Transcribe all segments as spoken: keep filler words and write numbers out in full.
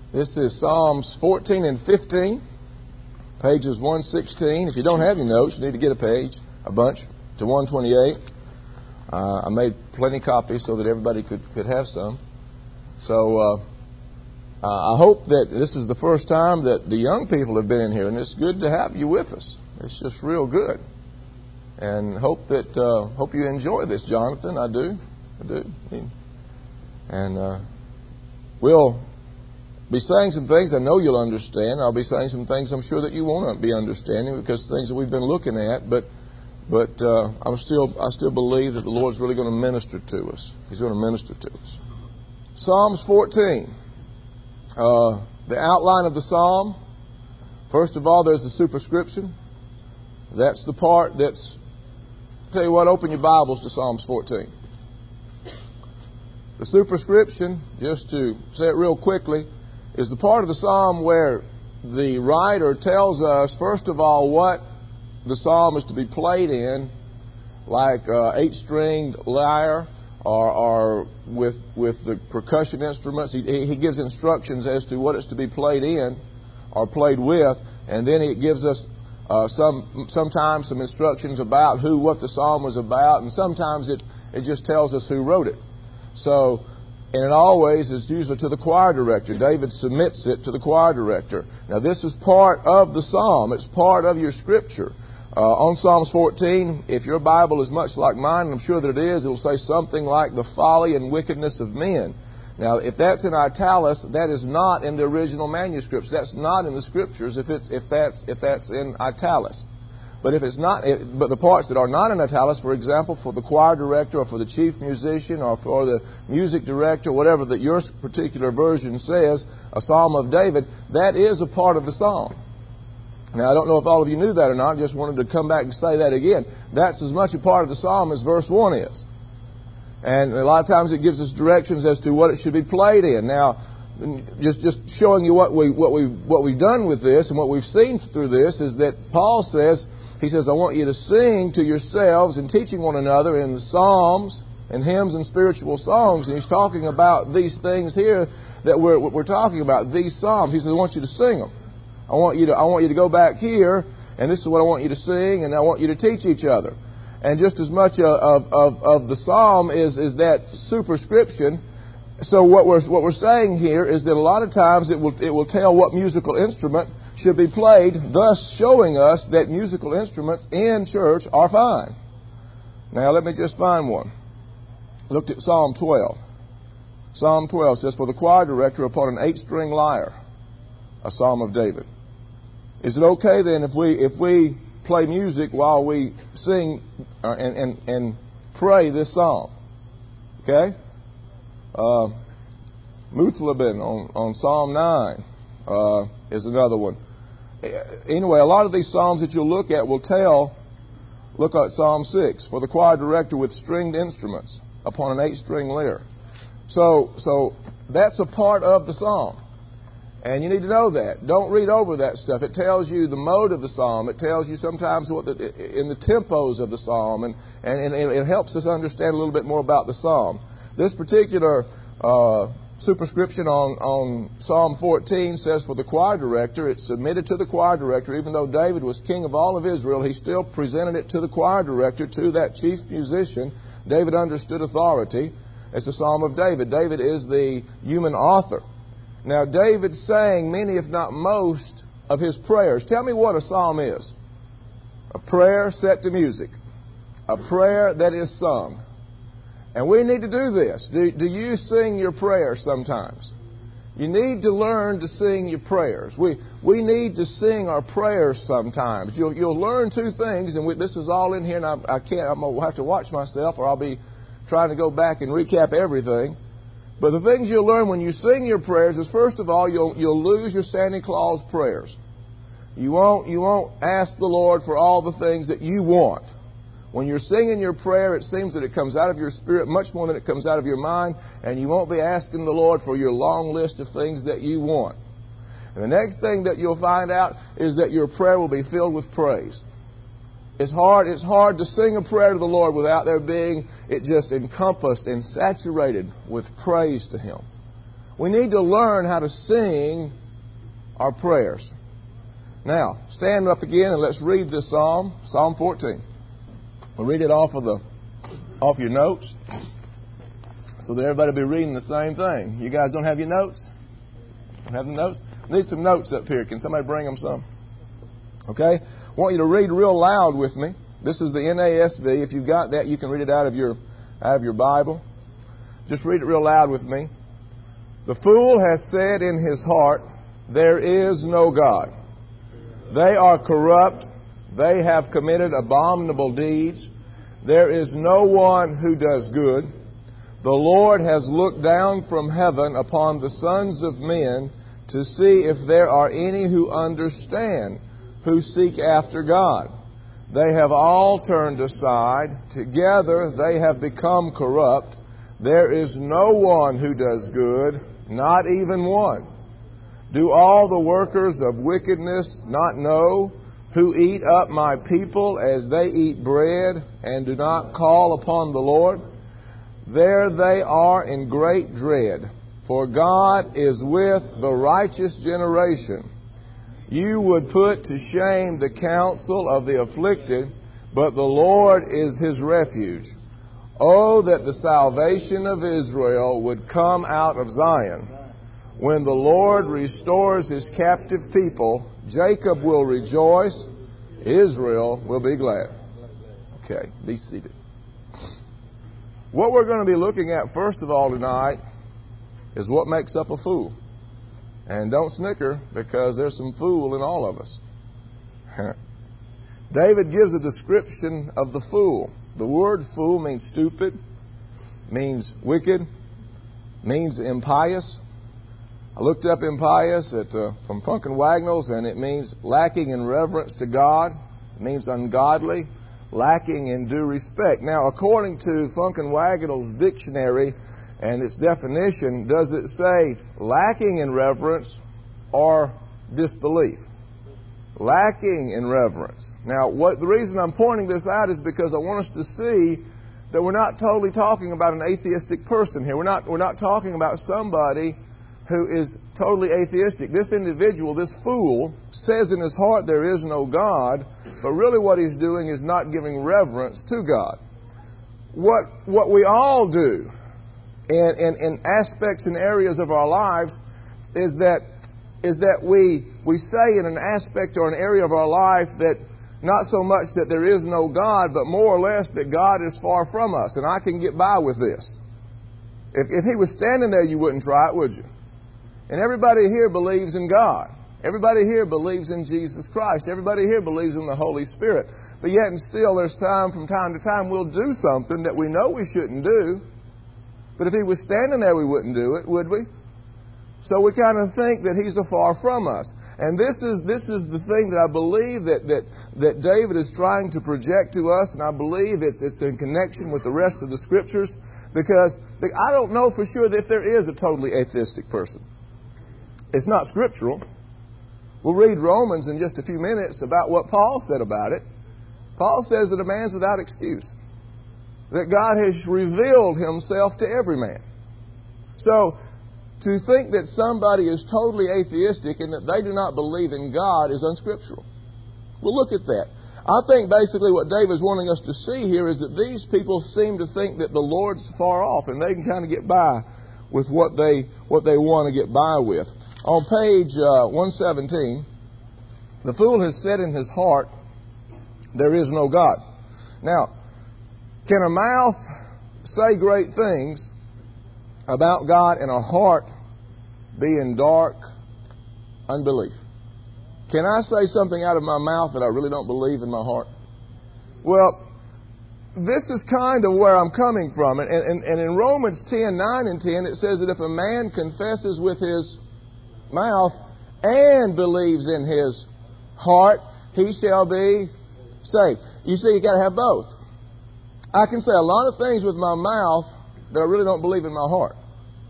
This is Psalms fourteen and fifteen, pages one sixteen. If you don't have your notes, you need to get a page, a bunch, to one twenty-eight. Uh, I made plenty copies so that everybody could, could have some. So uh, uh, I hope that this is the first time that the young people have been in here, and it's good to have you with us. It's just real good. And hope that uh, hope you enjoy this, Jonathan. I do. I do. And uh, we'll be saying some things I know you'll understand. I'll be saying some things I'm sure that you won't be understanding because things that we've been looking at. But but uh, I'm still I still believe that the Lord's really going to minister to us. He's going to minister to us. Psalms fourteen. Uh, the outline of the psalm. First of all, there's the superscription. That's the part that's. I'll tell you what. Open your Bibles to Psalms fourteen. The superscription, just to say it real quickly, is the part of the psalm where the writer tells us, first of all, what the psalm is to be played in, like uh, eight-stringed lyre or, or with with the percussion instruments. He, he gives instructions as to what it's to be played in or played with, and then he gives us uh, some sometimes some instructions about who, what the psalm was about, and sometimes it, it just tells us who wrote it. So, and it always is usually to the choir director. David submits it to the choir director. Now, this is part of the psalm. It's part of your scripture. Uh, on Psalms fourteen, if your Bible is much like mine, and I'm sure that it is, it will say something like the folly and wickedness of men. Now, if that's in italics, that is not in the original manuscripts. That's not in the scriptures if it's if that's if that's in italics. But if it's not, but the parts that are not in italics, for example, for the choir director or for the chief musician or for the music director, whatever that your particular version says, a Psalm of David, that is a part of the psalm. Now, I don't know if all of you knew that or not. I just wanted to come back and say that again. That's as much a part of the psalm as verse one is. And a lot of times it gives us directions as to what it should be played in. Now, just just showing you what we what we what we've done with this and what we've seen through this is that Paul says. He says, I want you to sing to yourselves and teaching one another in the psalms and hymns and spiritual songs. And he's talking about these things here that we're, we're talking about, these psalms. He says, I want you to sing them. I want you to, I want you to go back here, and this is what I want you to sing, and I want you to teach each other. And just as much of, of, of the psalm is, is that superscription. So what we're, what we're saying here is that a lot of times it will, it will tell what musical instrument should be played, thus showing us that musical instruments in church are fine. Now, let me just find one. Looked at Psalm twelve. Psalm twelve says, for the choir director upon an eight-string lyre, a Psalm of David. Is it okay then if we if we play music while we sing uh, and, and, and pray this psalm? Okay? Uh, Muthlabin on, on Psalm nine uh, is another one. Anyway, a lot of these psalms that you'll look at will tell, look at Psalm six, for the choir director with stringed instruments upon an eight-string lyre. So, so that's a part of the psalm. And you need to know that. Don't read over that stuff. It tells you the mode of the psalm. It tells you sometimes what the, in the tempos of the psalm. And, and, and it helps us understand a little bit more about the psalm. This particular uh, superscription on, on Psalm fourteen says for the choir director, it's submitted to the choir director. Even though David was king of all of Israel, he still presented it to the choir director, to that chief musician. David understood authority. It's a Psalm of David. David is the human author. Now, David sang many, if not most, of his prayers. Tell me what a psalm is. A prayer set to music. A prayer that is sung. And we need to do this. Do, do you sing your prayers sometimes? You need to learn to sing your prayers. We we need to sing our prayers sometimes. You'll you'll learn two things, and we, this is all in here, and I, I can't. I'm gonna have to watch myself, or I'll be trying to go back and recap everything. But the things you'll learn when you sing your prayers is, first of all, you'll you'll lose your Santa Claus prayers. You won't you won't ask the Lord for all the things that you want. When you're singing your prayer, it seems that it comes out of your spirit much more than it comes out of your mind, and you won't be asking the Lord for your long list of things that you want. And the next thing that you'll find out is that your prayer will be filled with praise. It's hard, it's hard to sing a prayer to the Lord without there being it just encompassed and saturated with praise to Him. We need to learn how to sing our prayers. Now, stand up again and let's read this psalm, Psalm fourteen. We'll read it off of the off your notes, so that everybody will be reading the same thing. You guys don't have your notes? Don't have the notes? Need some notes up here. Can somebody bring them some? Okay? I want you to read real loud with me. This is the N A S V. If you've got that, you can read it out of your out of your Bible. Just read it real loud with me. The fool has said in his heart, there is no God. They are corrupt. They have committed abominable deeds. There is no one who does good. The Lord has looked down from heaven upon the sons of men to see if there are any who understand, who seek after God. They have all turned aside. Together they have become corrupt. There is no one who does good, not even one. Do all the workers of wickedness not know, who eat up my people as they eat bread and do not call upon the Lord? There they are in great dread, for God is with the righteous generation. You would put to shame the counsel of the afflicted, but the Lord is his refuge. Oh, that the salvation of Israel would come out of Zion. When the Lord restores his captive people, Jacob will rejoice, Israel will be glad. Okay, be seated. What we're going to be looking at first of all tonight is what makes up a fool. And don't snicker, because there's some fool in all of us. David gives a description of the fool. The word fool means stupid, means wicked, means impious. I looked up impious at, uh, from Funk and Wagnalls, and it means lacking in reverence to God. It means ungodly, lacking in due respect. Now, according to Funk and Wagnalls' dictionary and its definition, does it say lacking in reverence or disbelief? Lacking in reverence. Now, what the reason I'm pointing this out is because I want us to see that we're not totally talking about an atheistic person here. We're not, we're not talking about somebody who is totally atheistic. This individual, this fool, says in his heart there is no God, but really what he's doing is not giving reverence to God. What, what we all do in, in, in aspects and areas of our lives is that is that we we say in an aspect or an area of our life that not so much that there is no God, but more or less that God is far from us, and I can get by with this. If, if He was standing there, you wouldn't try it, would you? And everybody here believes in God. Everybody here believes in Jesus Christ. Everybody here believes in the Holy Spirit. But yet and still there's time from time to time we'll do something that we know we shouldn't do. But if He was standing there, we wouldn't do it, would we? So we kind of think that He's afar from us. And this is this is the thing that I believe that, that, that David is trying to project to us, and I believe it's it's in connection with the rest of the Scriptures, because I don't know for sure that if there is a totally atheistic person. It's not scriptural. We'll read Romans in just a few minutes about what Paul said about it. Paul says that a man's without excuse, that God has revealed Himself to every man. So, to think that somebody is totally atheistic and that they do not believe in God is unscriptural. We'll look at that. I think basically what David's wanting us to see here is that these people seem to think that the Lord's far off and they can kind of get by with what they what they want to get by with. On page uh, one seventeen, the fool has said in his heart, there is no God. Now, can a mouth say great things about God and a heart be in dark unbelief? Can I say something out of my mouth that I really don't believe in my heart? Well, this is kind of where I'm coming from. And, and, and in Romans ten, nine and ten, it says that if a man confesses with his mouth and believes in his heart, he shall be saved. You see, you got to have both. I can say a lot of things with my mouth that I really don't believe in my heart.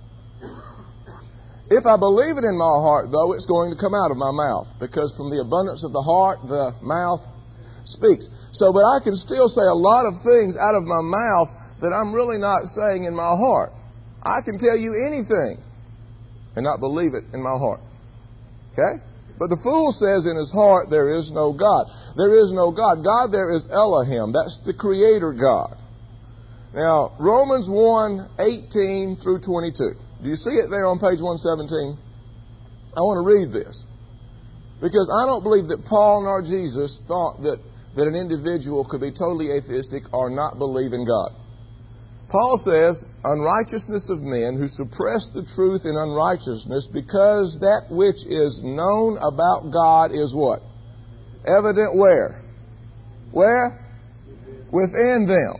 If I believe it in my heart, though, it's going to come out of my mouth, because from the abundance of the heart, the mouth speaks. So, but I can still say a lot of things out of my mouth that I'm really not saying in my heart. I can tell you anything and not believe it in my heart. Okay? But the fool says in his heart, there is no God. There is no God. God there is Elohim. That's the Creator God. Now, Romans one, eighteen through twenty-two. Do you see it there on page one seventeen? I want to read this. Because I don't believe that Paul nor Jesus thought that, that an individual could be totally atheistic or not believe in God. Paul says, unrighteousness of men who suppress the truth in unrighteousness, because that which is known about God is what? Evident where? Where? Within them.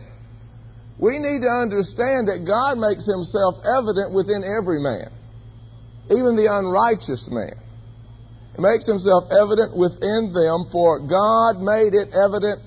We need to understand that God makes Himself evident within every man, even the unrighteous man. He makes Himself evident within them, for God made it evident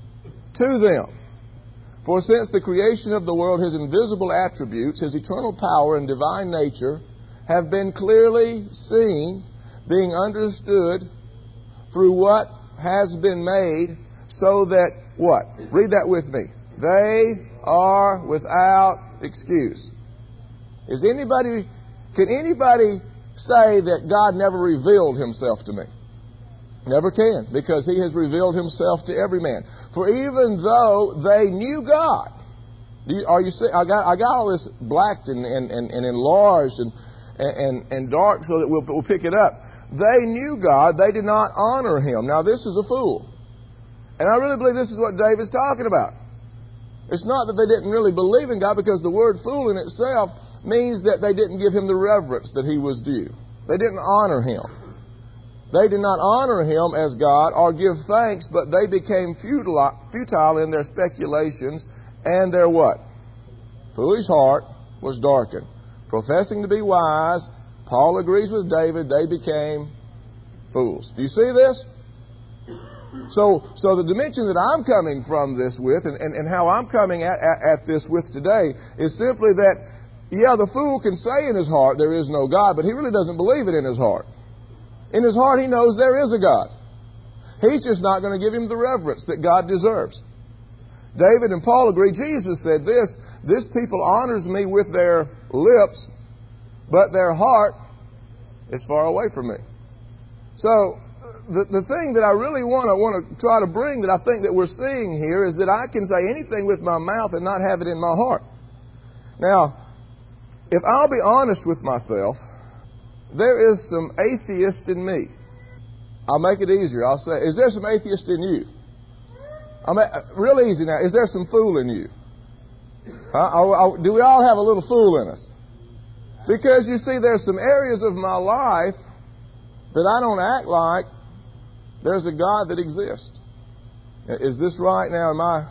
to them. For since the creation of the world, His invisible attributes, His eternal power and divine nature, have been clearly seen, being understood through what has been made, so that, what? Read that with me. They are without excuse. Is anybody, can anybody say that God never revealed Himself to me? Never can, because He has revealed Himself to every man. For even though they knew God, do you, are you see, I got I got all this blacked and, and, and, and enlarged and, and, and dark so that we'll, we'll pick it up. They knew God, they did not honor Him. Now this is a fool. And I really believe this is what David's talking about. It's not that they didn't really believe in God, because the word fool in itself means that they didn't give Him the reverence that He was due. They didn't honor Him. They did not honor Him as God or give thanks, but they became futile, futile in their speculations, and their what? Foolish heart was darkened. Professing to be wise, Paul agrees with David, they became fools. Do you see this? So, so the dimension that I'm coming from this with, and, and, and how I'm coming at, at, at this with today, is simply that, yeah, the fool can say in his heart there is no God, but he really doesn't believe it in his heart. In his heart, he knows there is a God. He's just not going to give Him the reverence that God deserves. David and Paul agree. Jesus said this, this people honors me with their lips, but their heart is far away from me. So, the, the thing that I really want to, want to try to bring that I think that we're seeing here is that I can say anything with my mouth and not have it in my heart. Now, if I'll be honest with myself, there is some atheist in me. I'll make it easier. I'll say, is there some atheist in you? I mean, real easy now. Is there some fool in you? Uh, do we all have a little fool in us? Because you see, there's some areas of my life that I don't act like there's a God that exists. Is this right now? Am I?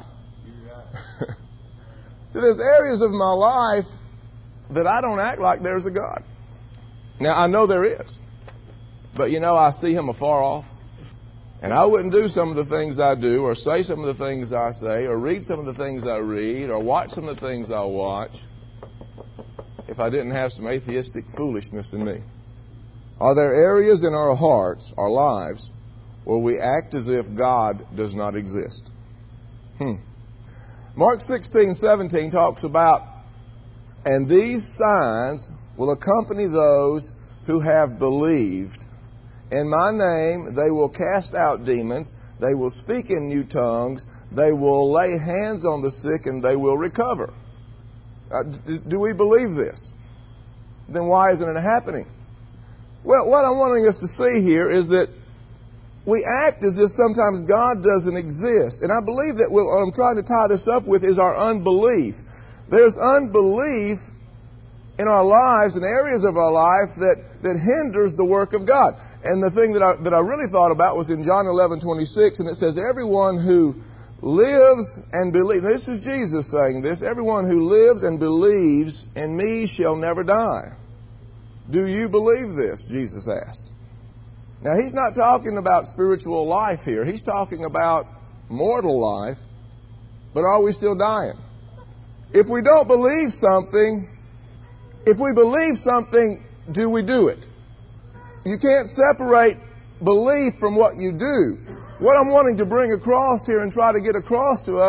So there's areas of my life that I don't act like there's a God. Now, I know there is. But, you know, I see Him afar off. And I wouldn't do some of the things I do, or say some of the things I say, or read some of the things I read, or watch some of the things I watch, if I didn't have some atheistic foolishness in me. Are there areas in our hearts, our lives, where we act as if God does not exist? Hmm. Mark sixteen seventeen talks about, and these signs will accompany those who have believed. In my name they will cast out demons, they will speak in new tongues, they will lay hands on the sick, and they will recover. Uh, do we believe this? Then why isn't it happening? Well, what I'm wanting us to see here is that we act as if sometimes God doesn't exist. And I believe that what I'm trying to tie this up with is our unbelief. There's unbelief in our lives and areas of our life that, that hinders the work of God. And the thing that I, that I really thought about was in John eleven twenty-six, and it says, everyone who lives and believes, this is Jesus saying this, everyone who lives and believes in me shall never die. Do you believe this? Jesus asked. Now, He's not talking about spiritual life here. He's talking about mortal life. But are we still dying? If we don't believe something, if we believe something, do we do it? You can't separate belief from what you do. What I'm wanting to bring across here and try to get across to us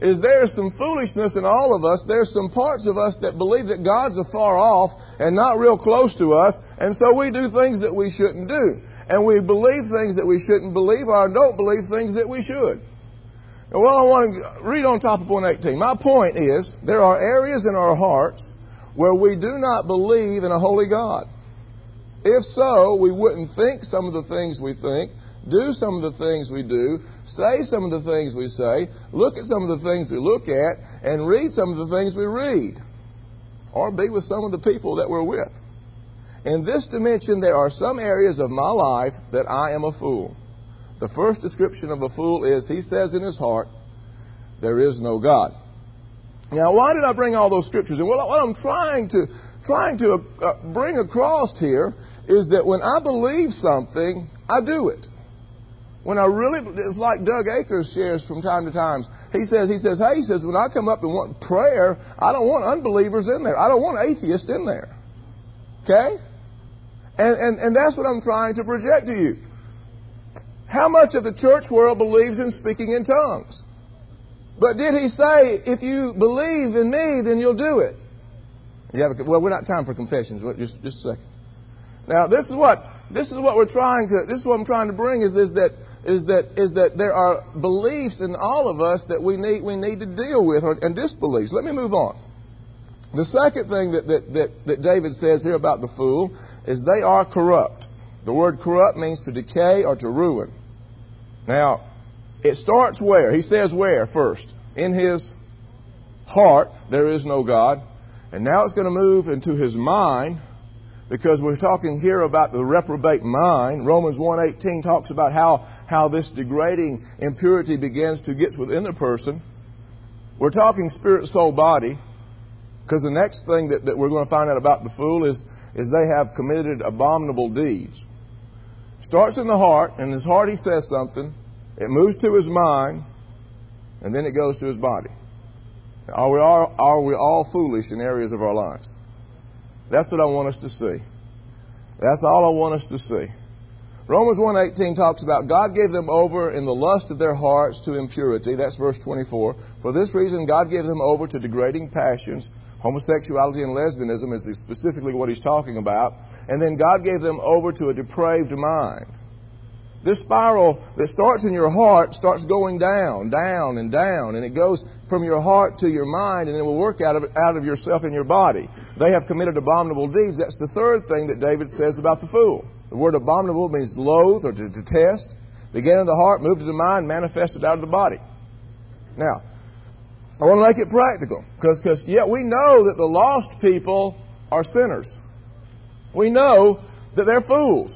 is there's some foolishness in all of us. There's some parts of us that believe that God's afar off and not real close to us, and so we do things that we shouldn't do. And we believe things that we shouldn't believe, or don't believe things that we should. And well, I want to read on top of one eighteen. My point is, there are areas in our hearts where we do not believe in a holy God. If so, we wouldn't think some of the things we think, do some of the things we do, say some of the things we say, look at some of the things we look at, and read some of the things we read, or be with some of the people that we're with. In this dimension, there are some areas of my life that I am a fool. The first description of a fool is, he says in his heart, there is no God. Now, why did I bring all those scriptures? And what I'm trying to trying to uh, bring across here is that when I believe something, I do it. When I really, it's like Doug Akers shares from time to time. He says, he says, hey, he says, when I come up and want prayer, I don't want unbelievers in there. I don't want atheists in there. Okay? And, and, and that's what I'm trying to project to you. How much of the church world believes in speaking in tongues? But did he say, if you believe in me, then you'll do it? You have a, well, we're not time for confessions. Just, just a second. Now, this is what this is what we're trying to. This is what I'm trying to bring is, is that is that is that there are beliefs in all of us that we need we need to deal with, or, and disbeliefs. Let me move on. The second thing that, that that that David says here about the fool is they are corrupt. The word corrupt means to decay or to ruin. Now, it starts where? He says where first? In his heart there is no God. And now it's going to move into his mind, because we're talking here about the reprobate mind. Romans one eighteen talks about how, how this degrading impurity begins to get within a person. We're talking spirit, soul, body, because the next thing that, that we're going to find out about the fool is, is they have committed abominable deeds. Starts in the heart. In his heart he says something. It moves to his mind, and then it goes to his body. Are we all, are we all foolish in areas of our lives? That's what I want us to see. That's all I want us to see. Romans one eighteen talks about God gave them over in the lust of their hearts to impurity. That's verse twenty-four. For this reason God gave them over to degrading passions. Homosexuality and lesbianism is specifically what he's talking about. And then God gave them over to a depraved mind. This spiral that starts in your heart starts going down, down, and down. And it goes from your heart to your mind, and it will work out of, out of yourself and your body. They have committed abominable deeds. That's the third thing that David says about the fool. The word abominable means loathe or to detest. Began in the heart, moved to the mind, manifested out of the body. Now, I want to make it practical. Because, because yeah, we know that the lost people are sinners. We know that they're fools.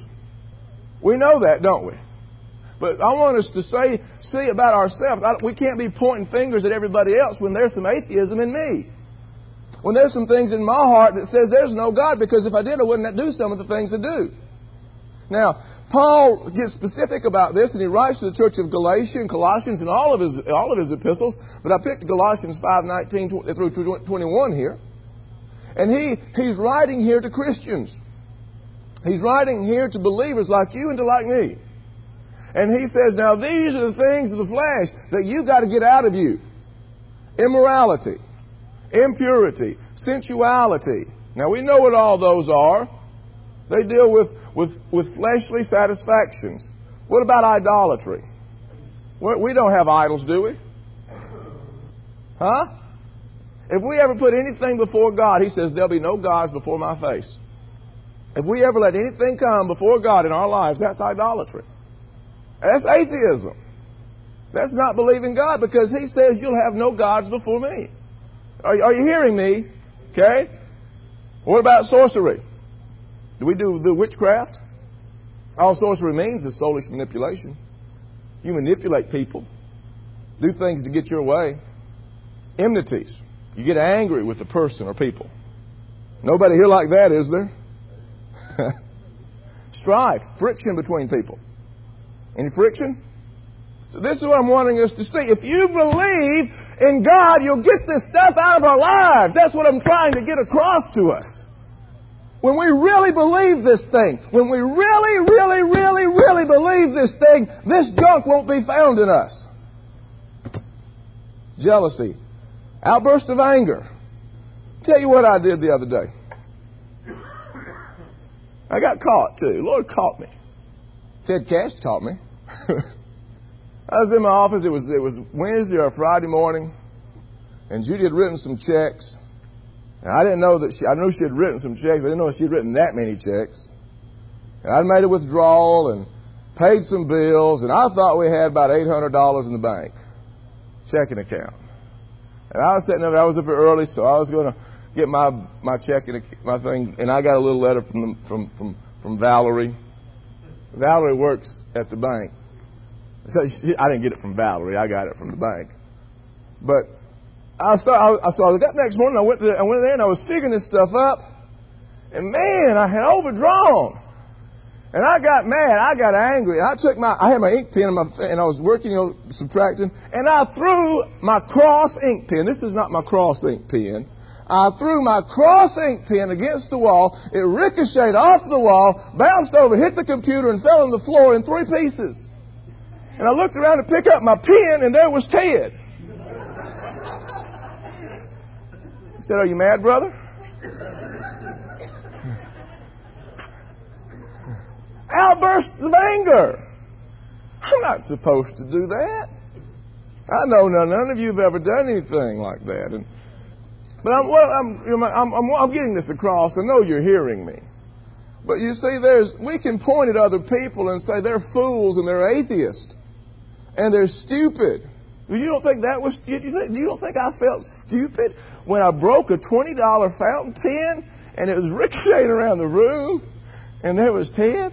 We know that, don't we? But I want us to say, see about ourselves. I, we can't be pointing fingers at everybody else when there's some atheism in me. When there's some things in my heart that says there's no God, because if I did, I wouldn't do some of the things I do. Now, Paul gets specific about this, and he writes to the church of Galatia and Colossians and all of his all of his epistles. But I picked Galatians five nineteen through twenty-one here, and he he's writing here to Christians. He's writing here to believers like you and to like me. And he says, now these are the things of the flesh that you've got to get out of you. Immorality, impurity, sensuality. Now we know what all those are. They deal with, with, with fleshly satisfactions. What about idolatry? We don't have idols, do we? Huh? If we ever put anything before God, he says, there'll be no gods before my face. If we ever let anything come before God in our lives, that's idolatry. That's atheism. That's not believing God, because he says you'll have no gods before me. Are, are you hearing me? Okay? What about sorcery? Do we do the witchcraft? All sorcery means is soulish manipulation. You manipulate people. Do things to get your way. Enmities. You get angry with a person or people. Nobody here like that, is there? Strife, friction between people. Any friction? So this is what I'm wanting us to see. If you believe in God, you'll get this stuff out of our lives. That's what I'm trying to get across to us. When we really believe this thing, when we really, really, really, really believe this thing, this junk won't be found in us. jealousy, outburst of anger. Tell you what I did the other day. I got caught too. The Lord caught me. Ted Cash caught me. I was in my office. It was it was Wednesday or Friday morning, and Judy had written some checks. And I didn't know that she. I knew she had written some checks, but I didn't know she had written that many checks. And I'd made a withdrawal and paid some bills, and I thought we had about eight hundred dollars in the bank, checking account. And I was sitting there. I was up early, so I was going to get my my checking my thing, and I got a little letter from the, from from from Valerie. Valerie works at the bank. So she, I didn't get it from Valerie. I got it from the bank. But I saw. I, so I got next morning. I went to. I went there and I was figuring this stuff up. And man, I had overdrawn. And I got mad. I got angry. I took my. I had my ink pen in my, and I was working, you know, subtracting. And I threw my cross ink pen. This is not my cross ink pen. I threw my cross ink pen against the wall. It ricocheted off the wall, bounced over, hit the computer, and fell on the floor in three pieces. And I looked around to pick up my pen, and there was Ted. He said, "Are you mad, brother?" Outbursts of anger. I'm not supposed to do that. I know none, none of you have ever done anything like that. And, but I'm, well, I'm, you know, I'm, I'm, I'm getting this across. I know you're hearing me. But you see, there's we can point at other people and say they're fools and they're atheists and they're stupid. You don't think that was? You think, you don't think I felt stupid when I broke a twenty dollar fountain pen and it was ricocheting around the room and there was Ted?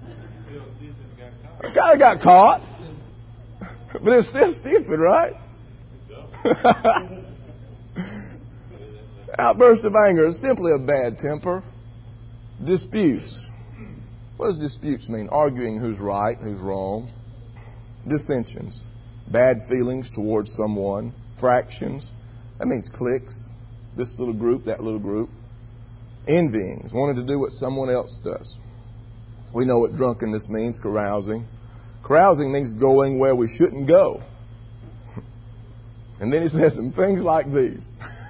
I kind of got caught, but it's still stupid, right? Outburst of anger is simply a bad temper. Disputes. What does disputes mean? Arguing who's right, who's wrong. Dissensions. Bad feelings towards someone. Fractions. That means cliques. This little group, that little group. Envyings. Wanting to do what someone else does. We know what drunkenness means, carousing. Carousing means going where we shouldn't go. And then he says some things like these.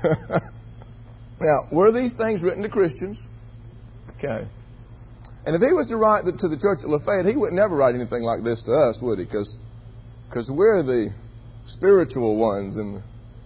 Now, were these things written to Christians? Okay. And if he was to write to the church at Lafayette, he would never write anything like this to us, would he? Because because we're the spiritual ones. And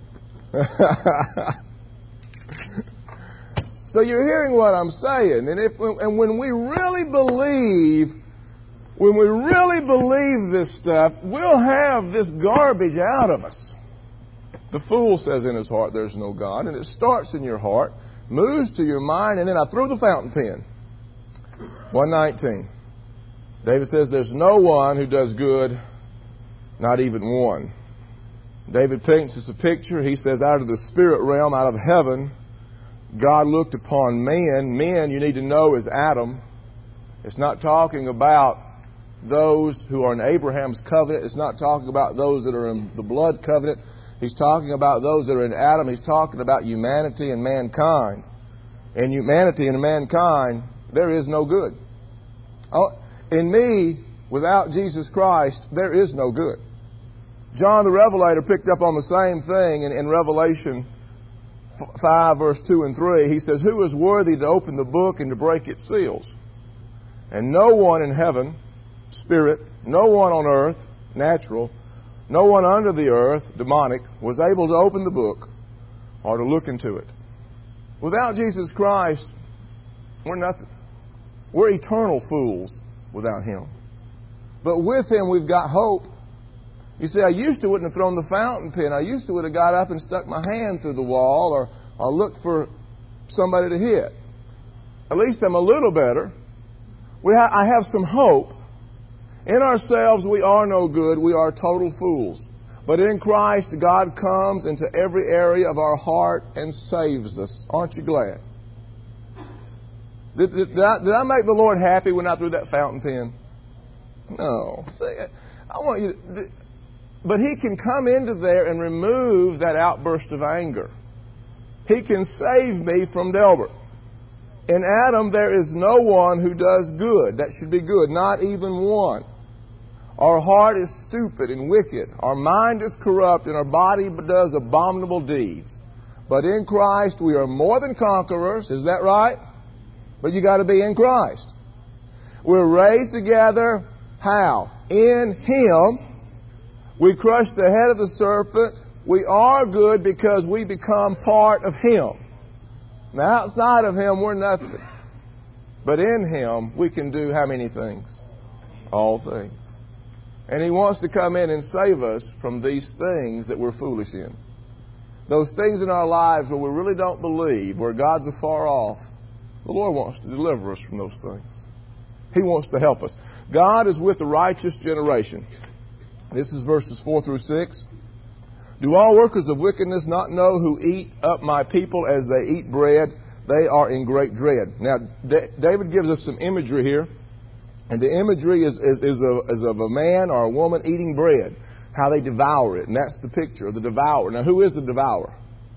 so you're hearing what I'm saying. And, if, and when we really believe, when we really believe this stuff, we'll have this garbage out of us. The fool says in his heart, there's no God. And it starts in your heart, moves to your mind, and then I threw the fountain pen. one nineteen. David says, there's no one who does good, not even one. David paints us a picture. He says, out of the spirit realm, out of heaven, God looked upon men. Men, you need to know, is Adam. It's not talking about those who are in Abraham's covenant. It's not talking about those that are in the blood covenant. He's talking about those that are in Adam. He's talking about humanity and mankind. In humanity and mankind, there is no good. In me, without Jesus Christ, there is no good. John the Revelator picked up on the same thing in, in Revelation five, verse two and three. He says, who is worthy to open the book and to break its seals? And no one in heaven, spirit, no one on earth, natural, no one under the earth, demonic, was able to open the book or to look into it. Without Jesus Christ, we're nothing. We're eternal fools without Him. But with Him, we've got hope. You see, I used to wouldn't have thrown the fountain pen. I used to would have got up and stuck my hand through the wall or, or looked for somebody to hit. At least I'm a little better. We ha- I have some hope. In ourselves, we are no good. We are total fools. But in Christ, God comes into every area of our heart and saves us. Aren't you glad? Did, did, did, I, did I make the Lord happy when I threw that fountain pen? No. See, I want you to... But He can come into there and remove that outburst of anger. He can save me from Delbert. In Adam, there is no one who does good. That should be good. Not even one. Our heart is stupid and wicked. Our mind is corrupt, and our body does abominable deeds. But in Christ we are more than conquerors. Is that right? But you got to be in Christ. We're raised together. How? In Him. We crush the head of the serpent. We are good because we become part of Him. Now, outside of Him, we're nothing. But in Him, we can do how many things? All things. And He wants to come in and save us from these things that we're foolish in. Those things in our lives where we really don't believe, where God's afar off. The Lord wants to deliver us from those things. He wants to help us. God is with the righteous generation. This is verses four through six. Do all workers of wickedness not know who eat up my people as they eat bread? They are in great dread. Now, D- David gives us some imagery here. And the imagery is, is, is, of, is of a man or a woman eating bread. How they devour it. And that's the picture of the devourer. Now, who is the devourer?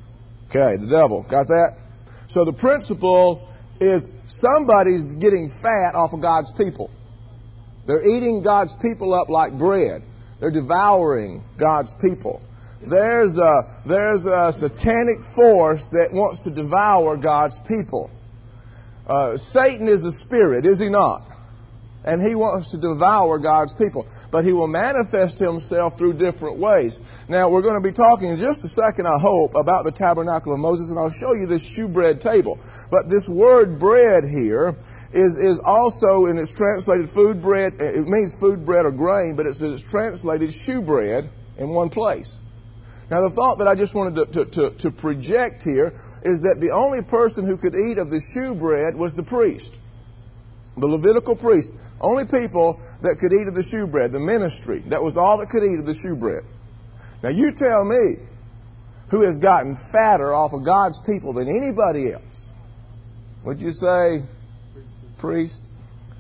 Okay, the devil. Got that? So the principle is somebody's getting fat off of God's people. They're eating God's people up like bread. They're devouring God's people. There's a, there's a satanic force that wants to devour God's people. Uh, Satan is a spirit, is he not? And he wants to devour God's people. But he will manifest himself through different ways. Now, we're going to be talking in just a second, I hope, about the tabernacle of Moses, and I'll show you this shewbread table. But this word bread here is, is also, and it's translated food bread, it means food bread or grain, but it's, it's translated shewbread in one place. Now, the thought that I just wanted to, to, to, to project here is that the only person who could eat of the shewbread was the priest. The Levitical priest. Only people that could eat of the shewbread, the ministry. That was all that could eat of the shewbread. Now, you tell me who has gotten fatter off of God's people than anybody else. Would you say priest?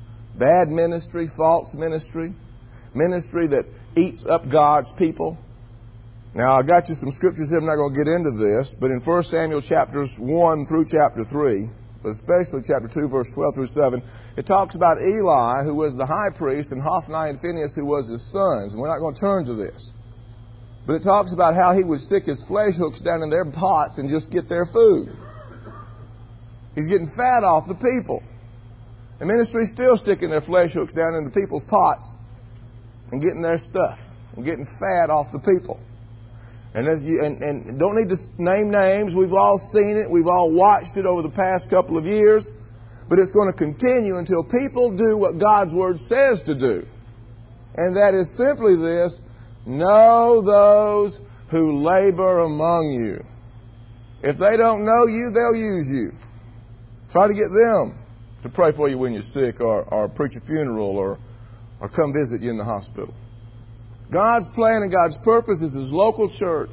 Bad ministry, false ministry, ministry that eats up God's people. Now, I got you some scriptures here. I'm not going to get into this, but in First Samuel chapters one through chapter three, but especially chapter two, verse twelve through seven, it talks about Eli, who was the high priest, and Hophni and Phinehas, who was his sons. And we're not going to turn to this. But it talks about how he would stick his flesh hooks down in their pots and just get their food. He's getting fat off the people. The ministry's still sticking their flesh hooks down in the people's pots and getting their stuff and getting fat off the people. And, as you, and, and don't need to name names. We've all seen it. We've all watched it over the past couple of years. But it's going to continue until people do what God's Word says to do. And that is simply this: know those who labor among you. If they don't know you, they'll use you. Try to get them to pray for you when you're sick, or, or preach a funeral, or, or come visit you in the hospital. God's plan and God's purpose is His local church.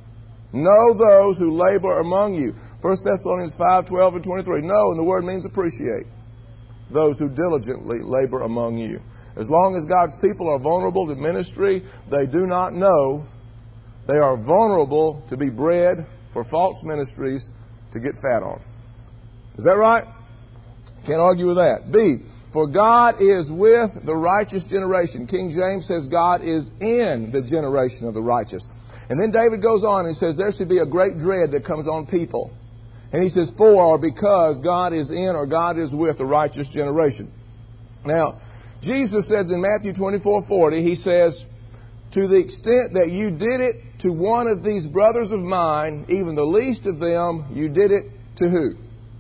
Know those who labor among you. First Thessalonians five, twelve and twenty-three. Know, and the word means appreciate. Those who diligently labor among you. As long as God's people are vulnerable to ministry, they do not know. They are vulnerable to be bred for false ministries to get fat on. Is that right? Can't argue with that. B, for God is with the righteous generation. King James says God is in the generation of the righteous. And then David goes on and says there should be a great dread that comes on people. And he says for or because God is in or God is with the righteous generation. Now, Jesus said in Matthew twenty-four forty, He says, to the extent that you did it to one of these brothers of mine, even the least of them, you did it to who?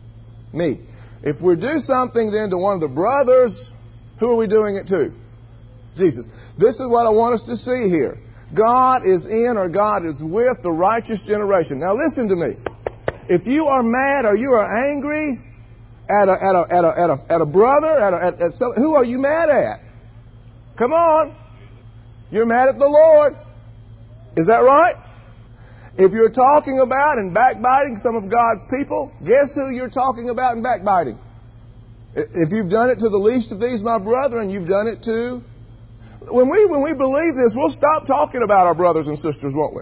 Me. If we do something then to one of the brothers, who are we doing it to? Jesus. This is what I want us to see here. God is in or God is with the righteous generation. Now listen to me. If you are mad or you are angry at a, at a, at a, at a, at a brother, at, a, at, at some, who are you mad at? Come on. You're mad at the Lord. Is that right? If you're talking about and backbiting some of God's people, guess who you're talking about and backbiting? If you've done it to the least of these, my brethren, you've done it to... When we, when we believe this, we'll stop talking about our brothers and sisters, won't we?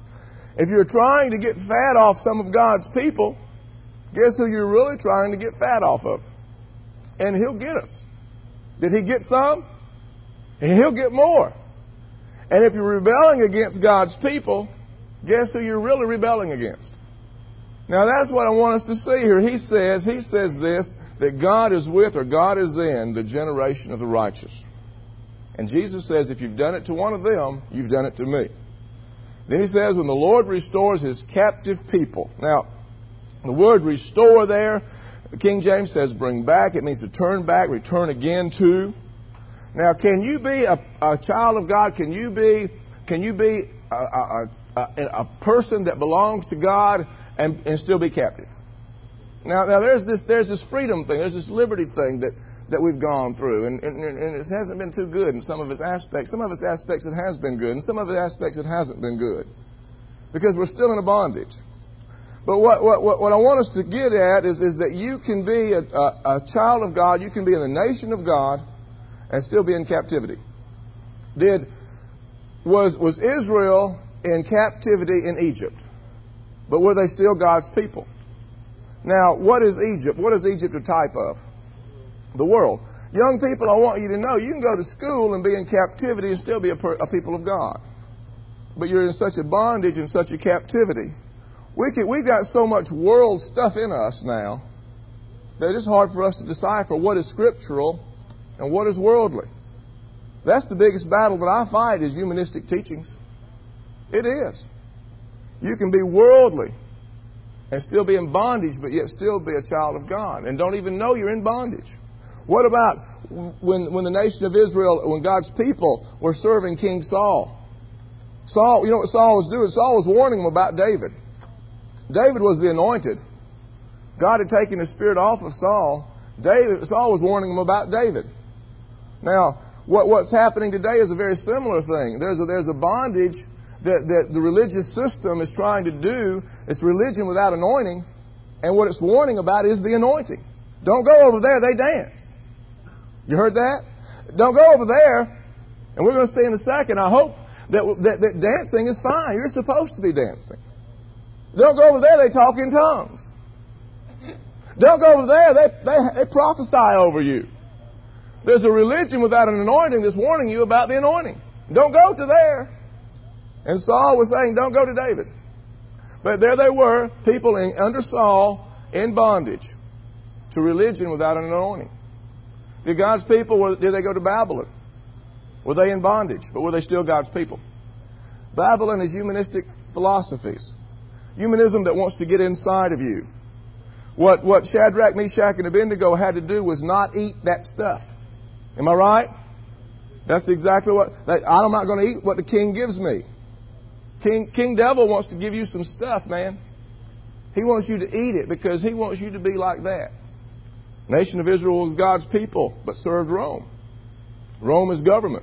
If you're trying to get fat off some of God's people, guess who you're really trying to get fat off of? And He'll get us. Did He get some? And He'll get more. And if you're rebelling against God's people, guess who you're really rebelling against? Now that's what I want us to see here. He says, He says this, that God is with or God is in the generation of the righteous. And Jesus says, if you've done it to one of them, you've done it to me. Then He says, when the Lord restores His captive people. Now, the word restore there, the King James says bring back. It means to turn back, return again to. Now, can you be a, a child of God? Can you be, can you be a, a, a, a person that belongs to God and, and still be captive? Now, now there's this there's this freedom thing, there's this liberty thing that, that we've gone through, and, and, and it hasn't been too good in some of its aspects. Some of its aspects it has been good, and some of its aspects it hasn't been good, because we're still in a bondage. But what what what I want us to get at is is that you can be a, a, a child of God, you can be in the nation of God, and still be in captivity. Did was was Israel in captivity in Egypt? But were they still God's people? Now, what is Egypt? What is Egypt a type of? The world. Young people, I want you to know, you can go to school and be in captivity and still be a, per, a people of God. But you're in such a bondage and such a captivity. We can, we've got so much world stuff in us now that it's hard for us to decipher what is scriptural and what is worldly. That's the biggest battle that I fight is humanistic teachings. It is. You can be worldly and still be in bondage, but yet still be a child of God and don't even know you're in bondage. What about when, when the nation of Israel, when God's people were serving King Saul? Saul, you know what Saul was doing? Saul was warning them about David. David was the anointed. God had taken His spirit off of Saul. David, Saul was warning them about David. Now, what, what's happening today is a very similar thing. There's a, there's a bondage that, that the religious system is trying to do. It's religion without anointing. And what it's warning about is the anointing. Don't go over there, they dance. You heard that? Don't go over there. And we're going to see in a second, I hope, that, that, that dancing is fine. You're supposed to be dancing. Don't go over there, they talk in tongues. Don't go over there, they, they, they prophesy over you. There's a religion without an anointing that's warning you about the anointing. Don't go to there. And Saul was saying, don't go to David. But there they were, people in, under Saul in bondage to religion without an anointing. Did God's people, did they go to Babylon? Were they in bondage? But were they still God's people? Babylon is humanistic philosophies. Humanism that wants to get inside of you. What, what Shadrach, Meshach, and Abednego had to do was not eat that stuff. Am I right? That's exactly what... That, I'm not going to eat what the king gives me. King, King Devil wants to give you some stuff, man. He wants you to eat it because he wants you to be like that. The nation of Israel was God's people, but served Rome. Rome is government.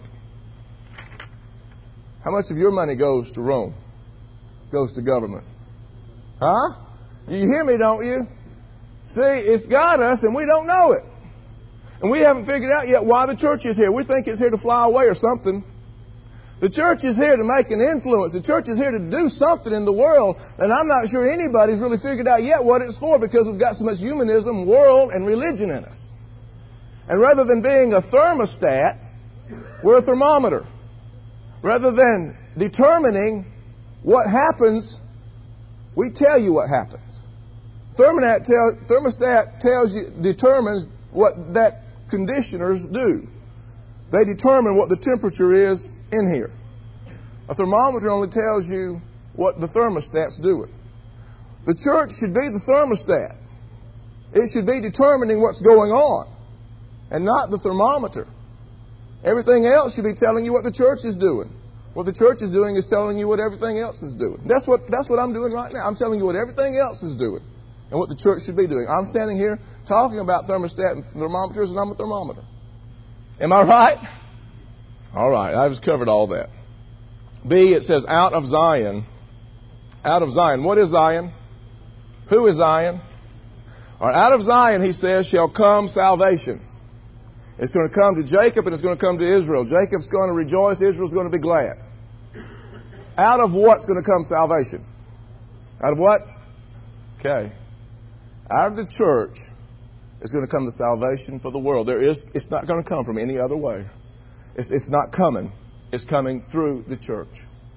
How much of your money goes to Rome? Goes to government. Huh? You hear me, don't you? See, it's got us and we don't know it. And we haven't figured out yet why the church is here. We think it's here to fly away or something. The church is here to make an influence. The church is here to do something in the world. And I'm not sure anybody's really figured out yet what it's for because we've got so much humanism, world, and religion in us. And rather than being a thermostat, we're a thermometer. Rather than determining what happens, we tell you what happens. Thermostat, tell, thermostat tells you, determines what that conditioners do. They determine what the temperature is in here. A thermometer only tells you what the thermostat's doing. The church should be the thermostat. It should be determining what's going on and not the thermometer. Everything else should be telling you what the church is doing. What the church is doing is telling you what everything else is doing. That's what, that's what I'm doing right now. I'm telling you what everything else is doing and what the church should be doing. I'm standing here talking about thermostat and thermometers, and I'm a thermometer. Am I right? All right, I've covered all that. B, it says out of Zion. Out of Zion. What is Zion? Who is Zion? All right, out of Zion, he says, shall come salvation. It's going to come to Jacob and it's going to come to Israel. Jacob's going to rejoice. Israel's going to be glad. Out of what's going to come salvation? Out of what? Okay. Out of the church is going to come the salvation for the world. There is, it's not going to come from any other way. It's, it's not coming. It's coming through the church.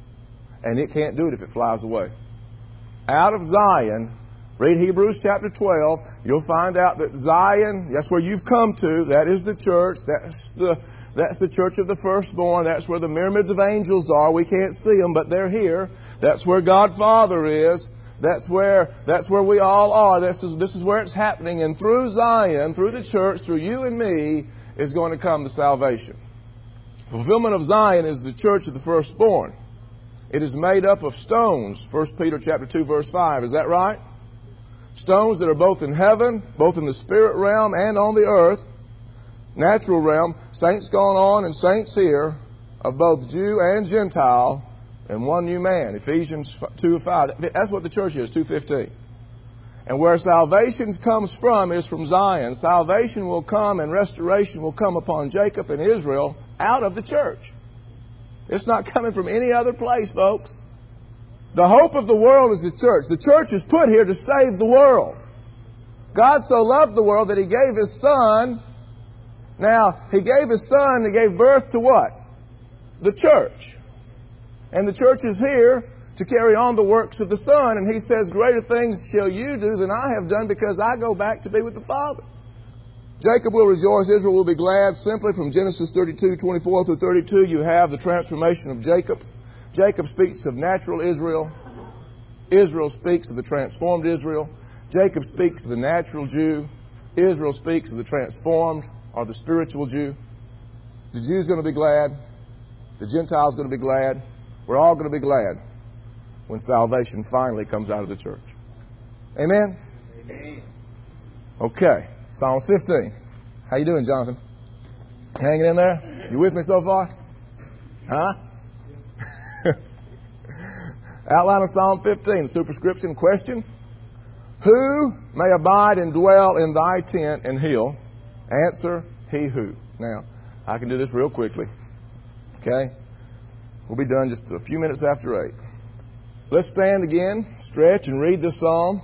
And it can't do it if it flies away. Out of Zion, read Hebrews chapter twelve, you'll find out that Zion, that's where you've come to, that is the church, that's the, that's the church of the firstborn, that's where the myriads of angels are. We can't see them, but they're here. That's where God Father is. That's where, that's where we all are. This is, this is where it's happening. And through Zion, through the church, through you and me, is going to come the salvation. The fulfillment of Zion is the church of the firstborn. It is made up of stones. First Peter chapter two, verse five. Is that right? Stones that are both in heaven, both in the spirit realm and on the earth, natural realm, saints gone on and saints here, of both Jew and Gentile, and one new man. Ephesians two five. That's what the church is, two fifteen. And where salvation comes from is from Zion. Salvation will come and restoration will come upon Jacob and Israel out of the church. It's not coming from any other place, folks. The hope of the world is the church. The church is put here to save the world. God so loved the world that He gave His Son. Now, He gave His Son, He gave birth to what? The church. And the church is here to carry on the works of the Son. And He says, greater things shall you do than I have done because I go back to be with the Father. Jacob will rejoice, Israel will be glad. Simply from Genesis thirty-two, twenty-four through thirty-two, you have the transformation of Jacob. Jacob speaks of natural Israel. Israel speaks of the transformed Israel. Jacob speaks of the natural Jew. Israel speaks of the transformed or the spiritual Jew. The Jew's going to be glad. The Gentile's going to be glad. We're all going to be glad when salvation finally comes out of the church. Amen? Amen. Okay. Psalms fifteen. How you doing, Jonathan? Hanging in there? You with me so far? Huh? Outline of Psalm fifteen. Superscription question. Who may abide and dwell in thy tent and heal? Answer, he who. Now, I can do this real quickly. Okay? We'll be done just a few minutes after eight. Let's stand again, stretch, and read this psalm.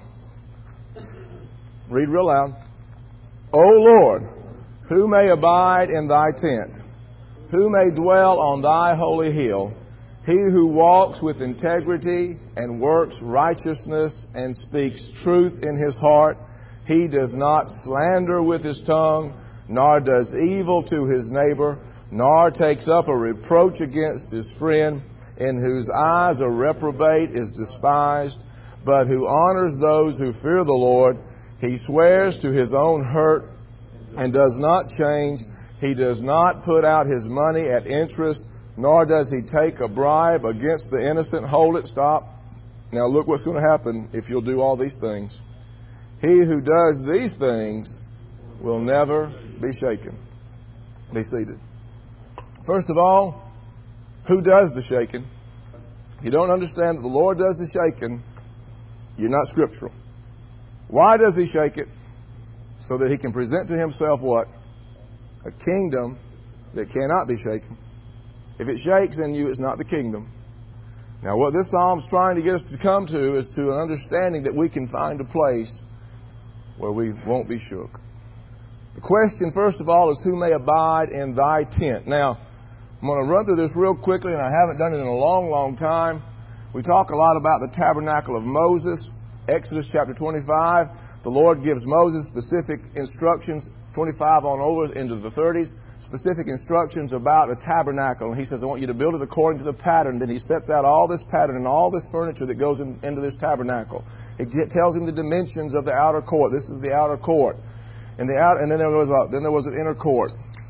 Read real loud. O Lord, who may abide in thy tent? Who may dwell on thy holy hill? He who walks with integrity and works righteousness and speaks truth in his heart. He does not slander with his tongue, nor does evil to his neighbor, nor takes up a reproach against his friend, in whose eyes a reprobate is despised, but who honors those who fear the Lord. He swears to his own hurt and does not change. He does not put out his money at interest, nor does he take a bribe against the innocent. Hold it, stop. Now look what's going to happen if you'll do all these things. He who does these things will never be shaken. Be seated. First of all, who does the shaking? If you don't understand that the Lord does the shaking, you're not scriptural. Why does He shake it? So that He can present to Himself what? A kingdom that cannot be shaken. If it shakes in you, it's not the kingdom. Now, what this psalm's trying to get us to come to is to an understanding that we can find a place where we won't be shook. The question, first of all, is who may abide in thy tent? Now, I'm going to run through this real quickly, and I haven't done it in a long, long time. We talk a lot about the tabernacle of Moses. Exodus chapter twenty-five, the Lord gives Moses specific instructions, twenty-five on over into the thirties, specific instructions about a tabernacle. And He says, I want you to build it according to the pattern. Then He sets out all this pattern and all this furniture that goes in, into this tabernacle. It tells him the dimensions of the outer court. This is the outer court. And, the out, and then there was a, then there was an inner court.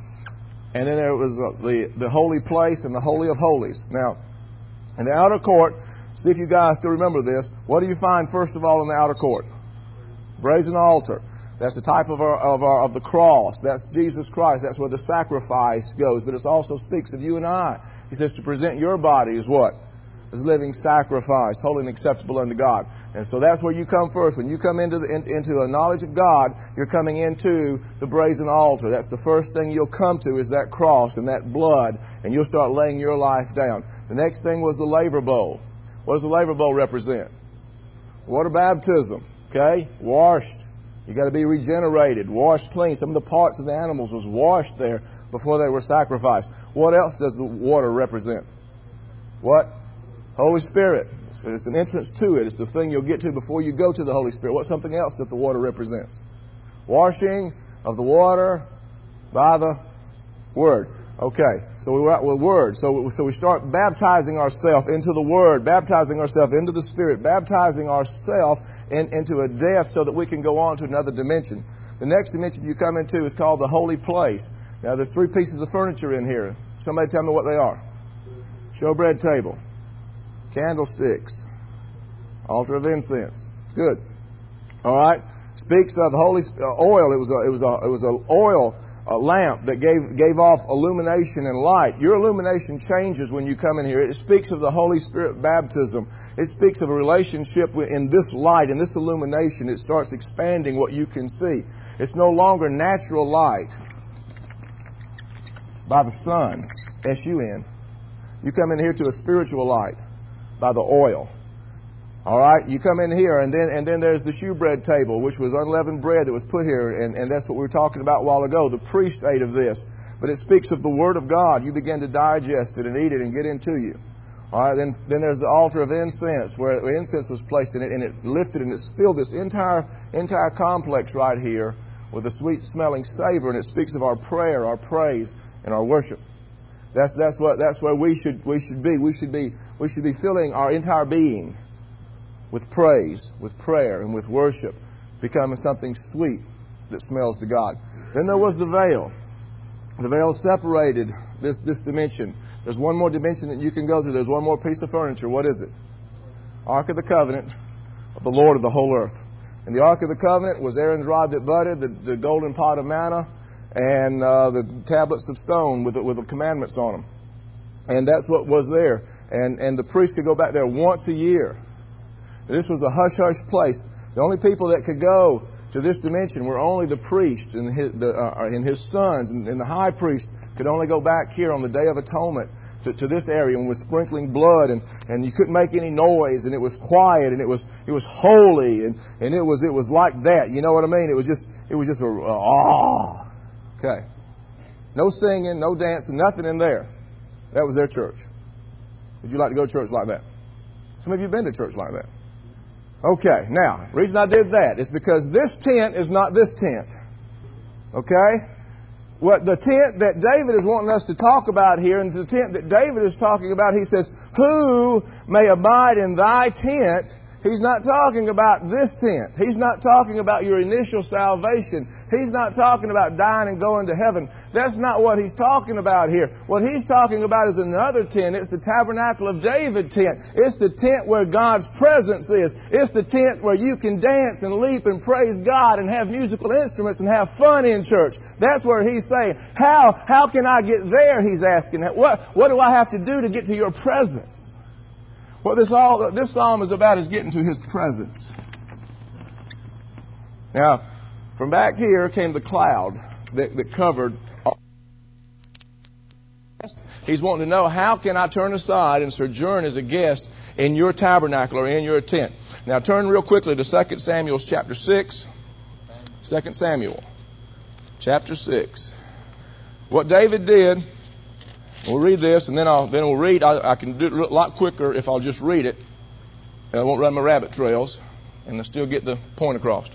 And then there was a, the, the holy place and the holy of holies. Now, in the outer court, see if you guys still remember this. What do you find first of all in the outer court? Brazen altar. That's the type of our, of our, of the cross. That's Jesus Christ. That's where the sacrifice goes. But it also speaks of you and I. He says to present your body as what? As living sacrifice, holy and acceptable unto God. And so that's where you come first. When you come into the, in, into a knowledge of God, you're coming into the brazen altar. That's the first thing you'll come to is that cross and that blood. And you'll start laying your life down. The next thing was the laver bowl. What does the laver bowl represent? Water baptism. Okay? Washed. You got to be regenerated, washed clean. Some of the parts of the animals was washed there before they were sacrificed. What else does the water represent? What? Holy Spirit. So it's an entrance to it. It's the thing you'll get to before you go to the Holy Spirit. What's something else that the water represents? Washing of the water by the Word. Okay, so we're at the Word. So, so we start baptizing ourselves into the Word, baptizing ourselves into the Spirit, baptizing ourselves in, into a death so that we can go on to another dimension. The next dimension you come into is called the holy place. Now, there's three pieces of furniture in here. Somebody tell me what they are. Showbread table, candlesticks, altar of incense. Good. All right. Speaks of holy oil. It was a, it was a, it was an oil a lamp that gave gave off illumination and light. Your illumination changes when you come in here. It speaks of the Holy Spirit baptism. It speaks of a relationship in this light, in this illumination. It starts expanding what you can see. It's no longer natural light by the sun, S U N. You come in here to a spiritual light by the oil. All right, you come in here, and then and then there's the shewbread table, which was unleavened bread that was put here, and, and that's what we were talking about a while ago. The priest ate of this, but it speaks of the Word of God. You begin to digest it and eat it and get into you. All right, then then there's the altar of incense, where the incense was placed in it, and it lifted and it filled this entire entire complex right here with a sweet-smelling savor, and it speaks of our prayer, our praise, and our worship. That's that's what that's where we should we should be. We should be we should be filling our entire being with praise, with prayer, and with worship, becoming something sweet that smells to God. Then there was the veil. The veil separated this, this dimension. There's one more dimension that you can go through. There's one more piece of furniture. What is it? Ark of the Covenant of the Lord of the whole earth. And the Ark of the Covenant was Aaron's rod that budded, the, the golden pot of manna, and uh, the tablets of stone with the, with the commandments on them. And that's what was there. And, and the priest could go back there once a year. This was a hush-hush place. The only people that could go to this dimension were only the priest and his, the, uh, and his sons, and, and the high priest could only go back here on the Day of Atonement to, to this area and was sprinkling blood, and, and you couldn't make any noise, and it was quiet, and it was it was holy, and, and it was it was like that. You know what I mean? It was just it was just a uh, ah. Okay. No singing, no dancing, nothing in there. That was their church. Would you like to go to church like that? Some of you have been to church like that. Okay, now, the reason I did that is because this tent is not this tent. Okay? What the tent that David is wanting us to talk about here, and the tent that David is talking about, he says, who may abide in thy tent? He's not talking about this tent. He's not talking about your initial salvation. He's not talking about dying and going to heaven. That's not what he's talking about here. What he's talking about is another tent. It's the Tabernacle of David tent. It's the tent where God's presence is. It's the tent where you can dance and leap and praise God and have musical instruments and have fun in church. That's where he's saying, how, how can I get there? He's asking. What, what do I have to do to get to your presence? What this all this psalm is about is getting to His presence. Now, from back here came the cloud that, that covered all. He's wanting to know, how can I turn aside and sojourn as a guest in your tabernacle or in your tent? Now, turn real quickly to Second Samuel chapter six. Second Samuel chapter six. What David did. We'll read this, and then I'll then we'll read. I, I can do it a lot quicker if I'll just read it, and I won't run my rabbit trails, and I'll still get the point across.